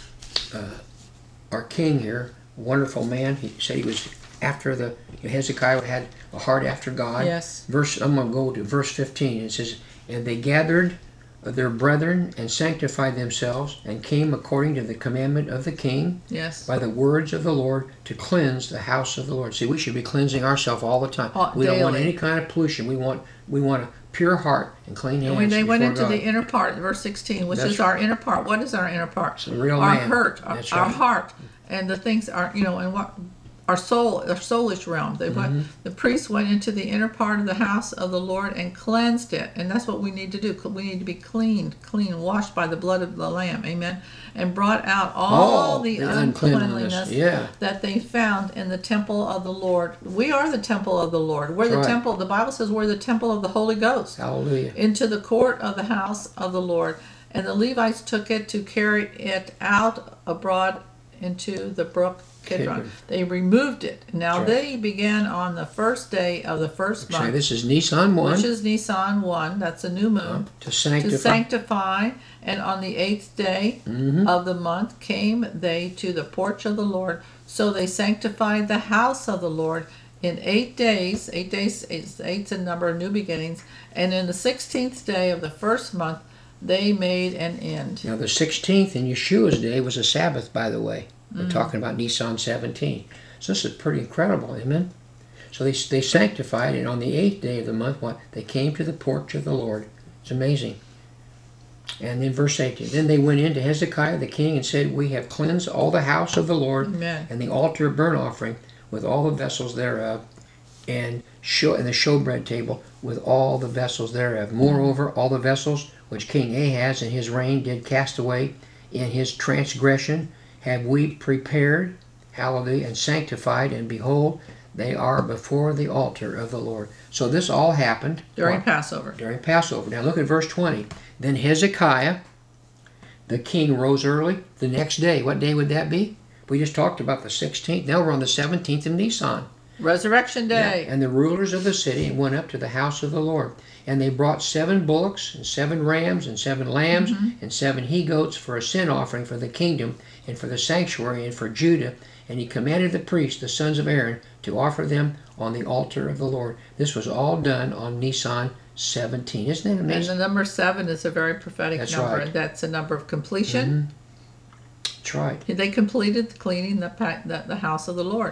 our king here, wonderful man, he said he was after Hezekiah had a heart after God. Yes. I'm going to go to verse 15. It says, and they gathered their brethren and sanctified themselves, and came according to the commandment of the king, by the words of the Lord, to cleanse the house of the Lord. See, we should be cleansing ourselves all the time. We don't want any kind of pollution. We want a pure heart and clean hands. And when they went into God. the inner part, verse 16, which is our inner part. What is our inner part? It's the real our man. Hurt, our heart, and the things are, and what our soulish realm. They went. The priests went into the inner part of the house of the Lord and cleansed it, and that's what we need to do. We need to be clean, washed by the blood of the Lamb. Amen. And brought out all the uncleanliness that they found in the temple of the Lord. We are the temple of the Lord. We're the temple. The Bible says we're the temple of the Holy Ghost. Hallelujah. Into the court of the house of the Lord. And the Levites took it to carry it out abroad into the brook Kidron. They removed it. Now they began on the first day of the first month. This is Nisan 1. Which is Nisan 1. That's a new moon. To sanctify. And on the 8th day of the month came they to the porch of the Lord. So they sanctified the house of the Lord in 8 days. 8 days, eight's a number of new beginnings. And in the 16th day of the first month, they made an end. Now the 16th in Yeshua's day was a Sabbath, by the way. We're talking about Nisan 17. So this is pretty incredible, amen? So they sanctified, and on the 8th day of the month, they came to the porch of the Lord. It's amazing. And then verse 18, then they went in to Hezekiah the king and said, we have cleansed all the house of the Lord, and the altar of burnt offering with all the vessels thereof, and the showbread table with all the vessels thereof. Moreover, all the vessels which King Ahaz in his reign did cast away in his transgression have we prepared, hallelujah, and sanctified, and behold, they are before the altar of the Lord. So this all happened during Passover. During Passover. Now look at verse 20. Then Hezekiah, the king, rose early the next day. What day would that be? We just talked about the 16th. Now we're on the 17th of Nisan. Resurrection Day. Yeah. And the rulers of the city went up to the house of the Lord. And they brought 7 bullocks, and 7 rams, and 7 lambs, and 7 he-goats for a sin offering for the kingdom, and for the sanctuary, and for Judah. And he commanded the priests, the sons of Aaron, to offer them on the altar of the Lord. This was all done on Nisan 17. Isn't that amazing? And the number 7 is a very prophetic number. Right. That's a number of completion. That's right. They completed cleaning the house of the Lord.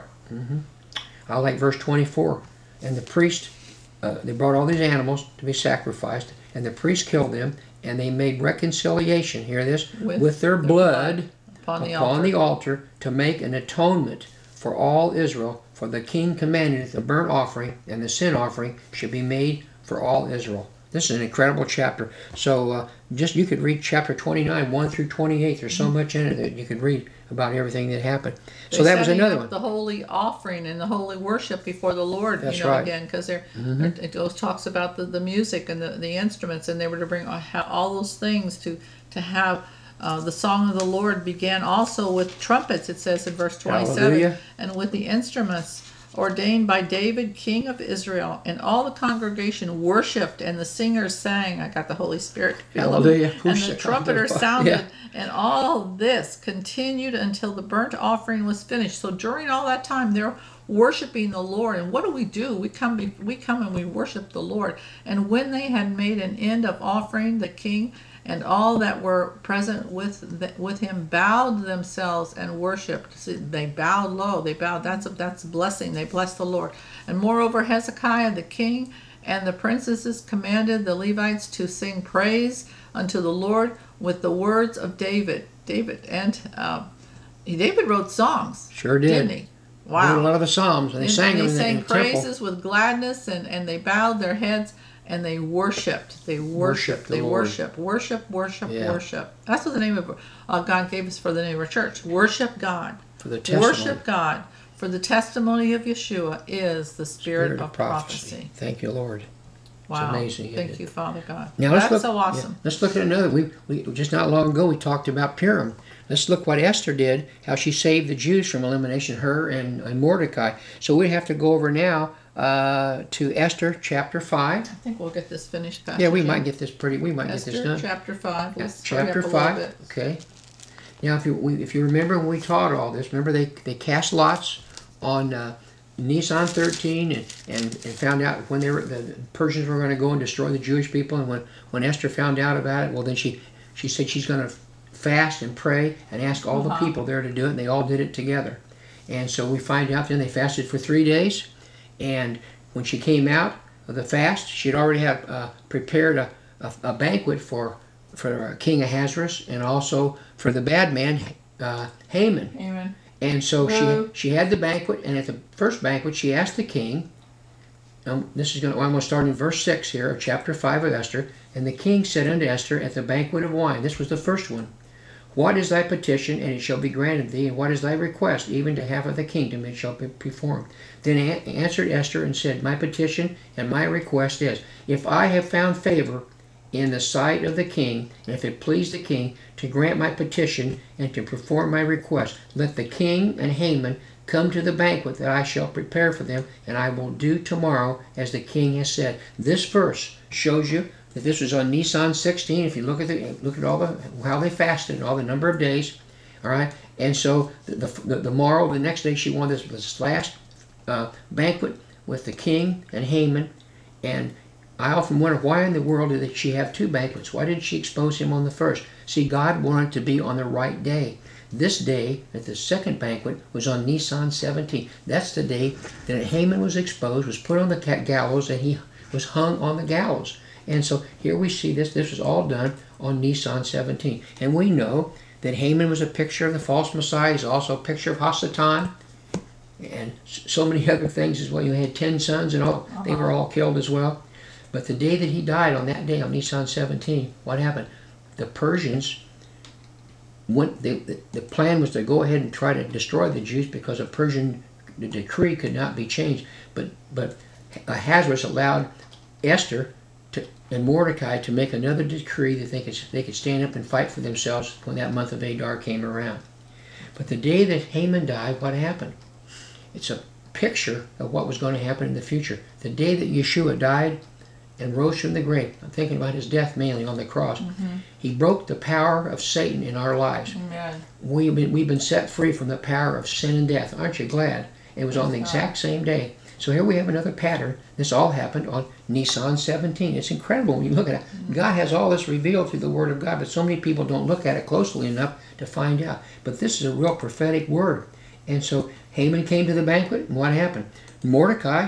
I like verse 24. And the priest, they brought all these animals to be sacrificed, and the priest killed them, and they made reconciliation, hear this, with their blood upon the altar to make an atonement for all Israel. For the king commanded that the burnt offering and the sin offering should be made for all Israel. This is an incredible chapter. So you could read chapter 29, 1 through 28. There's so much in it that you could read about everything that happened. So that was another one. The holy offering and the holy worship before the Lord. That's right. Again, because it talks about the music and the instruments, and they were to bring all those things to have. The song of the Lord began also with trumpets, it says in verse 27, Hallelujah. And with the instruments ordained by David, king of Israel, and all the congregation worshipped, and the singers sang. I got the Holy Spirit. Hallelujah. And the trumpeter sounded, and all this continued until the burnt offering was finished. So during all that time, they're worshiping the Lord. And what do? We come and we worship the Lord. And when they had made an end of offering, the king and all that were present with him bowed themselves and worshipped. See, they bowed low. They bowed. That's a blessing. They blessed the Lord. And moreover, Hezekiah the king and the princesses commanded the Levites to sing praise unto the Lord with the words of David. David wrote songs. Sure did. Didn't he? Wow. He wrote a lot of the Psalms, and they sang them in the sang temple. praises with gladness, and they bowed their heads. And they worshipped. They worshiped. They worship. Worship. That's what the name of God gave us for the name of our church. Worship God. For the testimony. Worship God. For the testimony of Yeshua is the spirit of prophecy. Thank you, Lord. Wow. It's amazing. Thank you, Father God. Now That's so awesome. Yeah, let's look at another. We just not long ago we talked about Purim. Let's look what Esther did, how she saved the Jews from elimination, her and Mordecai. So we have to go over now to Esther chapter 5. I think we'll get this finished, Pastor. Yeah, we might get this Esther, get this done. Chapter 5. Let's chapter 5. Okay. Now, if you remember when we taught all this, remember they cast lots on Nisan 13 and found out when the Persians were going to go and destroy the Jewish people. And when Esther found out about it, well, then she said she's going to fast and pray and ask all the people there to do it, and they all did it together. And so we find out then they fasted for 3 days, and when she came out of the fast, she had already prepared a banquet for King Ahasuerus and also for the bad man Haman. And so No. she had the banquet, and at the first banquet, she asked the king. I'm going to start in verse 6 here of chapter 5 of Esther. And the king said unto Esther at the banquet of wine, this was the first one, what is thy petition, and it shall be granted thee, and what is thy request, even to half of the kingdom, it shall be performed. Then answered Esther and said, my petition and my request is, if I have found favor in the sight of the king, and if it please the king to grant my petition and to perform my request, let the king and Haman come to the banquet that I shall prepare for them, and I will do tomorrow as the king has said. This verse shows you that this was on Nisan 16. If you look at all the how they fasted and all the number of days, all right. And so the morrow, the next day, she wanted this last banquet with the king and Haman. And I often wonder, why in the world did she have two banquets? Why didn't she expose him on the first? See, God wanted to be on the right day. This day, at the second banquet, was on Nisan 17. That's the day that Haman was exposed, was put on the gallows, and he was hung on the gallows. And so here we see this. This was all done on Nisan 17. And we know that Haman was a picture of the false Messiah. He's also a picture of Hasatan. And so many other things as well. You had 10 sons and all. They were all killed as well. But the day that he died, on that day, on Nisan 17, what happened? The Persians went. The plan was to go ahead and try to destroy the Jews because a Persian decree could not be changed. But Ahasuerus allowed Esther and Mordecai to make another decree that they could stand up and fight for themselves when that month of Adar came around. But the day that Haman died, what happened? It's a picture of what was going to happen in the future. The day that Yeshua died and rose from the grave, I'm thinking about his death mainly on the cross, he broke the power of Satan in our lives. Amen. We've been set free from the power of sin and death. Aren't you glad? It was on the exact same day. So here we have another pattern. This all happened on Nisan 17. It's incredible when you look at it. God has all this revealed through the Word of God, but so many people don't look at it closely enough to find out. But this is a real prophetic word. And so Haman came to the banquet, and what happened? Mordecai,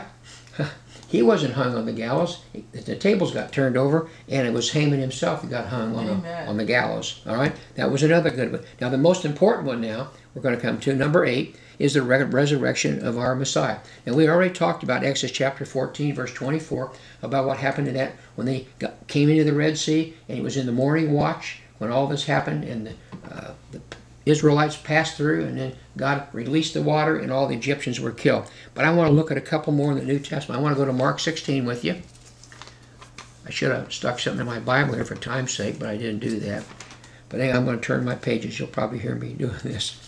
he wasn't hung on the gallows. The tables got turned over, and it was Haman himself who got hung on the gallows. All right? That was another good one. Now, the most important one now, we're going to come to, number 8, is the resurrection of our Messiah. And we already talked about Exodus chapter 14, verse 24, about what happened in that when they came into the Red Sea, and it was in the morning watch when all this happened, and the Israelites passed through, and then God released the water, and all the Egyptians were killed. But I want to look at a couple more in the New Testament. I want to go to Mark 16 with you. I should have stuck something in my Bible here for time's sake, but I didn't do that. But anyway, I'm going to turn my pages. You'll probably hear me doing this.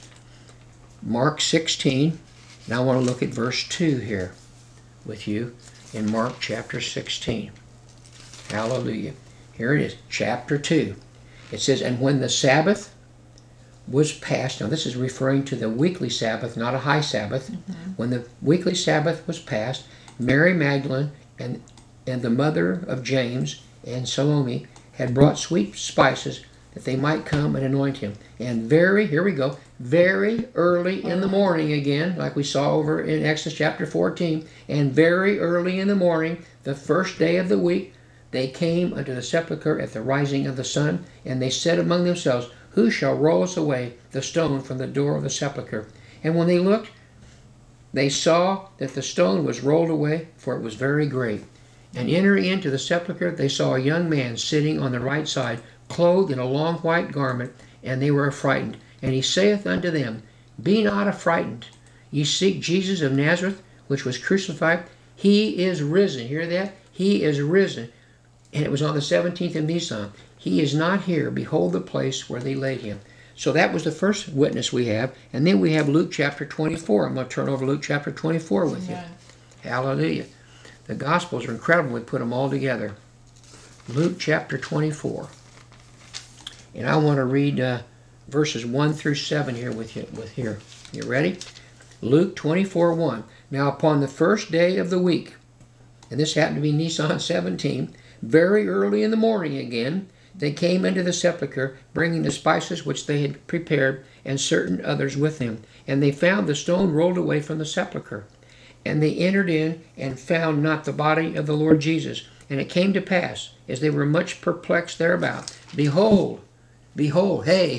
Mark 16, and I want to look at verse 2 here with you in Mark chapter 16. Hallelujah. Here it is, chapter 2. It says, and when the Sabbath was past, now this is referring to the weekly Sabbath, not a high Sabbath. When the weekly Sabbath was past, Mary Magdalene and the mother of James and Salome had brought sweet spices that they might come and anoint him. And here we go, very early in the morning again, like we saw over in Exodus chapter 14, and very early in the morning, the first day of the week, they came unto the sepulchre at the rising of the sun, and they said among themselves, who shall roll us away the stone from the door of the sepulchre? And when they looked, they saw that the stone was rolled away, for it was very great. And entering into the sepulchre, they saw a young man sitting on the right side, clothed in a long white garment, and they were affrighted. And he saith unto them, be not affrighted. Ye seek Jesus of Nazareth, which was crucified. He is risen. Hear that? He is risen. And it was on the 17th of Nisan. He is not here. Behold the place where they laid him. So that was the first witness we have. And then we have Luke chapter 24. I'm going to turn over Luke chapter 24 with you. Hallelujah. The Gospels are incredible. We put them all together. Luke chapter 24. And I want to read verses 1 through 7 here with you. You ready? Luke 24:1. Now upon the first day of the week, and this happened to be Nisan 17, very early in the morning again, they came into the sepulchre, bringing the spices which they had prepared, and certain others with them. And they found the stone rolled away from the sepulchre. And they entered in, and found not the body of the Lord Jesus. And it came to pass, as they were much perplexed thereabout, behold, hey,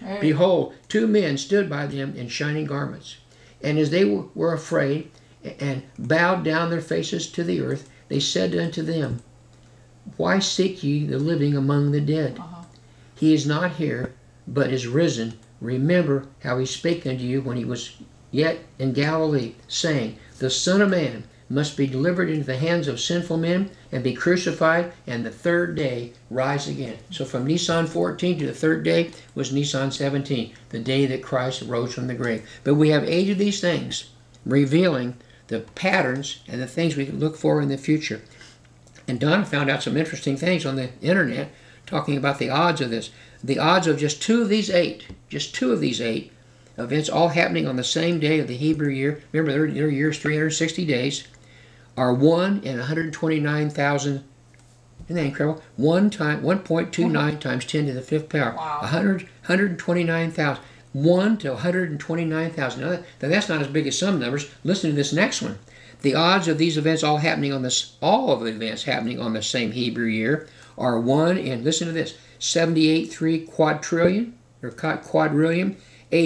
Right. Behold, two men stood by them in shining garments. And as they were afraid and bowed down their faces to the earth, they said unto them, Why seek ye the living among the dead? He is not here, but is risen. Remember how he spake unto you when he was yet in Galilee, saying, The Son of Man must be delivered into the hands of sinful men and be crucified, and the third day rise again. So from Nisan 14 to the third day was Nisan 17, the day that Christ rose from the grave. But we have 8 of these things revealing the patterns and the things we can look for in the future. And Donna found out some interesting things on the internet talking about the odds of this. The odds of just two of these eight events all happening on the same day of the Hebrew year, remember their year's 360 days, are 1 in 129,000. Isn't that incredible? 1.29 times 10 to the 5th power. Wow. 129,000. 1 to 129,000. Now that's not as big as some numbers. Listen to this next one. The odds of these events all of the events happening on the same Hebrew year are 1 in, listen to this, 78.3 quadrillion, or quadrillion,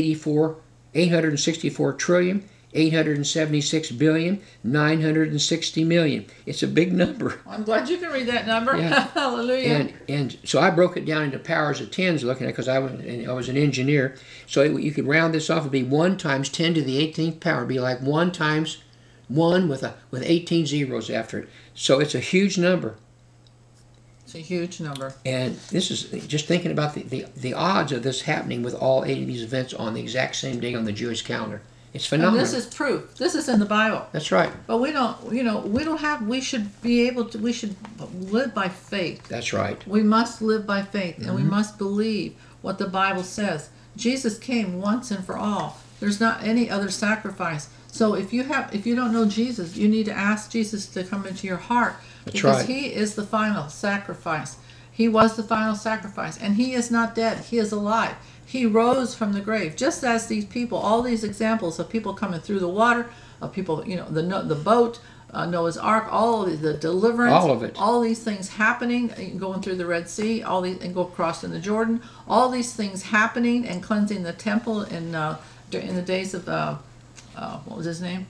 864 trillion, 876 billion, 960 million. It's a big number. I'm glad you can read that number. Yeah. Hallelujah. And so I broke it down into powers of tens looking at it because I was an engineer. So you could round this off. It'd be 1 times 10 to the 18th power. It'd be like 1 times 1 with 18 zeros after it. So it's a huge number. It's a huge number. And this is just thinking about the odds of this happening with all 8 of these events on the exact same day on the Jewish calendar. It's phenomenal. And this is proof. This is in the Bible. That's right. But we should be able to, we should live by faith. That's right. We must live by faith, and we must believe what the Bible says. Jesus came once and for all. There's not any other sacrifice. So if you don't know Jesus, you need to ask Jesus to come into your heart. That's because right. he is the final sacrifice. He was the final sacrifice, and he is not dead. He is alive. He rose from the grave, just as these people, all these examples of people coming through the water, of people, the boat, Noah's Ark, all of the deliverance, all of it, all these things happening, going through the Red Sea, all these, and go across in the Jordan, all these things happening and cleansing the temple in the days of what was his name?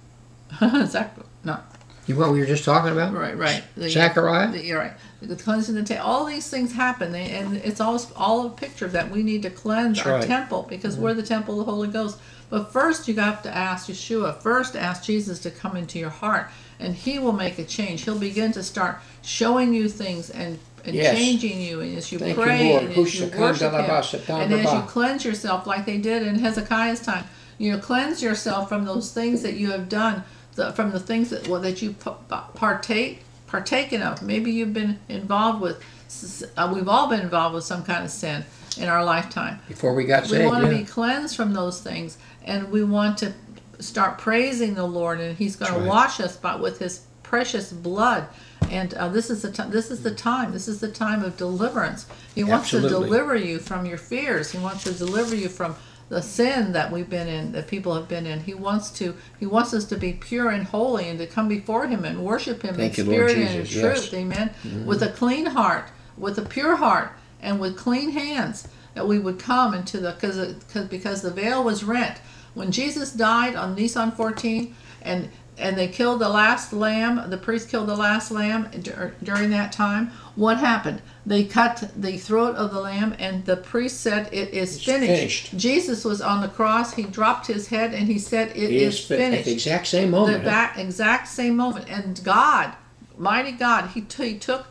What we were just talking about? Right. Zechariah? You're right. The cleansing the temple. All these things happen, and it's all a picture that we need to cleanse our temple because we're the temple of the Holy Ghost. But first, you have to ask Yeshua. First, ask Jesus to come into your heart, and He will make a change. He'll begin to start showing you things and changing you, and as you pray, and as you worship Him, and as you cleanse yourself, like they did in Hezekiah's time. Cleanse yourself from those things that you have done. From the things that you partaken of. Maybe you've been involved with, we've all been involved with some kind of sin in our lifetime. Before we got saved, we want to be cleansed from those things, and we want to start praising the Lord, and He's going to wash us with His precious blood. And this is the time. This is the time of deliverance. He wants to deliver you from your fears. He wants to deliver you from the sin that we've been in, that people have been in. He wants us to be pure and holy and to come before Him and worship Him in spirit and in truth. Amen. With a clean heart, with a pure heart, and with clean hands, that we would come into because the veil was rent when Jesus died on Nisan 14, and they killed the last lamb. The priest killed the last lamb during that time. What happened? They cut the throat of the lamb, and the priest said, "It is finished." Jesus was on the cross. He dropped his head, and he said, "It is finished." At the exact same moment. Exact same moment. And God, mighty God, He took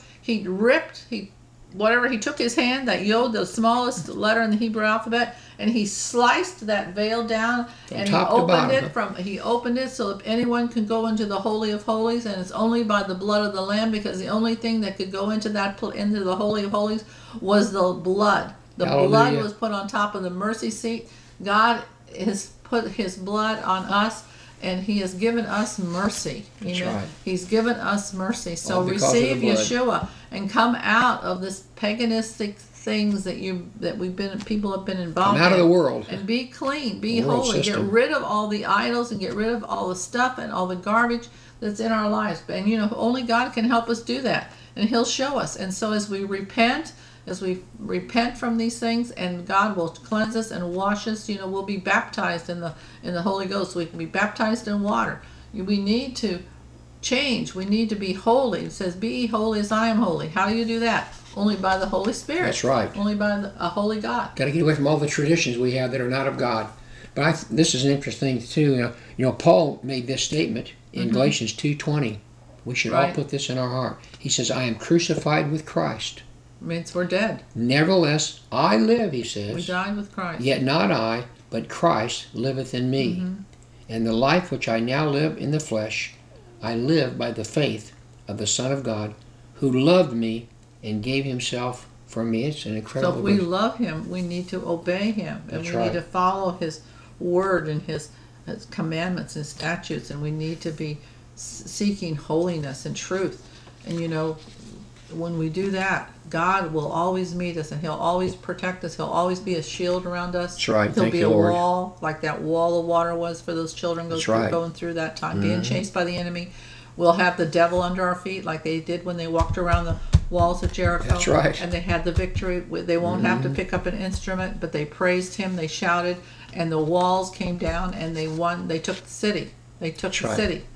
his hand, that Yod, the smallest letter in the Hebrew alphabet, and He sliced that veil down, and He opened it so that anyone can go into the Holy of Holies, and it's only by the blood of the Lamb, because the only thing that could go into the Holy of Holies was the blood. The blood was put on top of the mercy seat. God has put His blood on us, and He has given us mercy. Right. He's given us mercy. So receive Yeshua and come out of this paganistic things that people have been involved in. Out of the world. And be clean, be holy. System. Get rid of all the idols and get rid of all the stuff and all the garbage that's in our lives. And only God can help us do that. And He'll show us. And so as we repent as we repent from these things, and God will cleanse us and wash us. We'll be baptized in the Holy Ghost. We can be baptized in water. We need to change. We need to be holy. It says, "Be ye holy as I am holy." How do you do that? Only by the Holy Spirit. That's right. Only by a holy God. Got to get away from all the traditions we have that are not of God. But this is an interesting thing too. Paul made this statement in Galatians 2:20. We should all put this in our heart. He says, "I am crucified with Christ." Means we're dead. "Nevertheless, I live," he says. We died with Christ. "Yet not I, but Christ liveth in me. And the life which I now live in the flesh, I live by the faith of the Son of God, who loved me and gave himself for me." It's an incredible So if we love him, we need to obey him. And That's we right. need to follow his word and his commandments and statutes. And we need to be seeking holiness and truth. And when we do that, God will always meet us, and he'll always protect us. He'll always be a shield around us. That's right. He'll Thank be you, a Lord. wall, like that wall of water was for those children That's right. going through that time, being chased by the enemy. We'll have the devil under our feet, like they did when they walked around the walls of Jericho. That's right. And they had the victory. They won't have to pick up an instrument, but they praised him, they shouted, and the walls came down, and they won. They took the city. They took That's the right. city.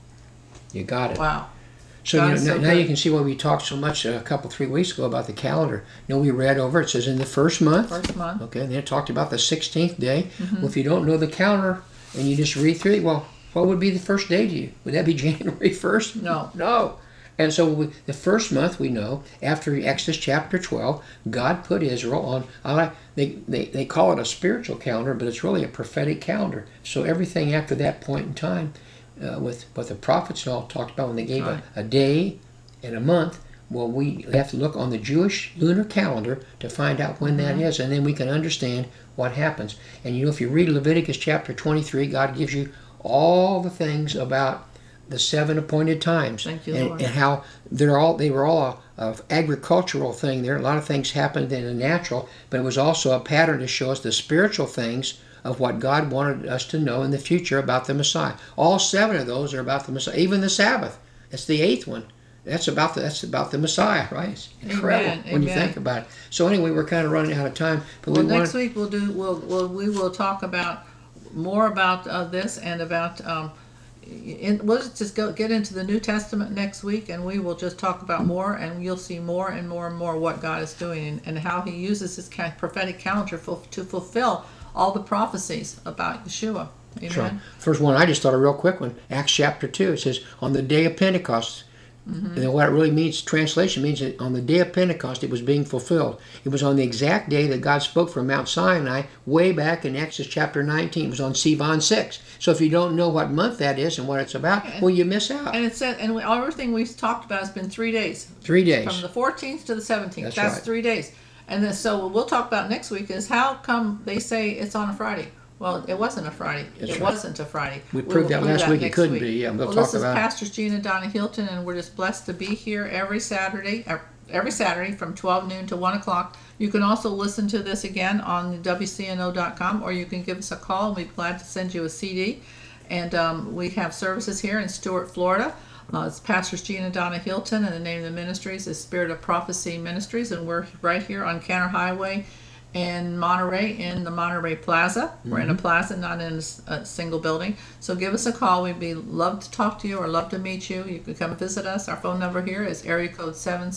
You got it. Wow. So, God is so now good. you can see why we talked so much a couple, 3 weeks ago about the calendar. We read over, it says in the first month. First month. Okay, and then it talked about the 16th day. Well, if you don't know the calendar and you just read through it, well, what would be the first day to you? Would that be January 1st? No. No. And so the first month, we know, after Exodus chapter 12, God put Israel on, they call it a spiritual calendar, but it's really a prophetic calendar. So everything after that point in time, with what the prophets all talked about when they gave a day and a month, well, we have to look on the Jewish lunar calendar to find out when that is, and then we can understand what happens. And if you read Leviticus chapter 23, God gives you all the things about the 7 appointed times. Thank you, and, Lord. and how they were all a agricultural thing there. A lot of things happened in the natural, but it was also a pattern to show us the spiritual things of what God wanted us to know in the future about the Messiah. All 7 of those are about the Messiah. Even the Sabbath, it's the 8th one. That's about the Messiah, right? It's incredible when you think about it. So anyway, we're kind of running out of time. But Next week we will talk about more about this and about. We'll just get into the New Testament next week, and we will just talk about more, and you'll see more and more and more what God is doing and how He uses His prophetic calendar to fulfill all the prophecies about Yeshua. Amen. Sure. First one, I just thought a real quick one. Acts chapter 2, it says, on the day of Pentecost. And what it really means, translation means that on the day of Pentecost, it was being fulfilled. It was on the exact day that God spoke from Mount Sinai, way back in Exodus chapter 19. It was on Sivan 6. So if you don't know what month that is and what it's about, well, you miss out. And it said, and everything we've talked about has been 3 days. 3 days. From the 14th to the 17th. That's That's right. 3 days. And then, so what we'll talk about next week is how come they say it's on a Friday. Well, it wasn't a Friday. That's It right. wasn't a Friday. We proved that last week. It next couldn't week. be. Yeah, we'll Well, talk this is about it. Pastor Gina Donna Hilton, and we're just blessed to be here every Saturday from 12 noon to 1 o'clock. You can also listen to this again on WCNO.com, or you can give us a call, and we'd be glad to send you a CD. And we have services here in Stuart, Florida. It's Pastor Gina Donna Hilton, and the name of the ministries is Spirit of Prophecy Ministries, and we're right here on Canner Highway in Monterey, in the Monterey Plaza. We're in a plaza, not in a single building. So give us a call. We'd be love to talk to you or love to meet you. You can come visit us. Our phone number here is area code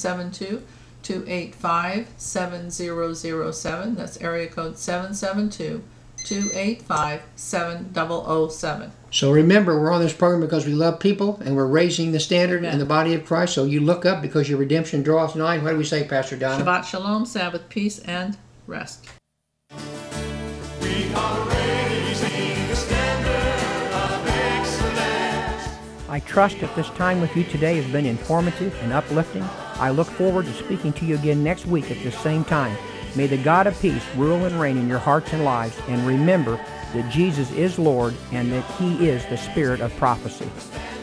772-285-7007. That's area code 772-285-7007. So remember, we're on this program because we love people and we're raising the standard in the body of Christ. So you look up because your redemption draws nigh. What do we say, Pastor Donna? Shabbat Shalom, Sabbath, peace, and rest. We are raising the standard of excellence. I trust that this time with you today has been informative and uplifting. I look forward to speaking to you again next week at this same time. May the God of peace rule and reign in your hearts and lives, and remember that Jesus is Lord and that He is the Spirit of prophecy.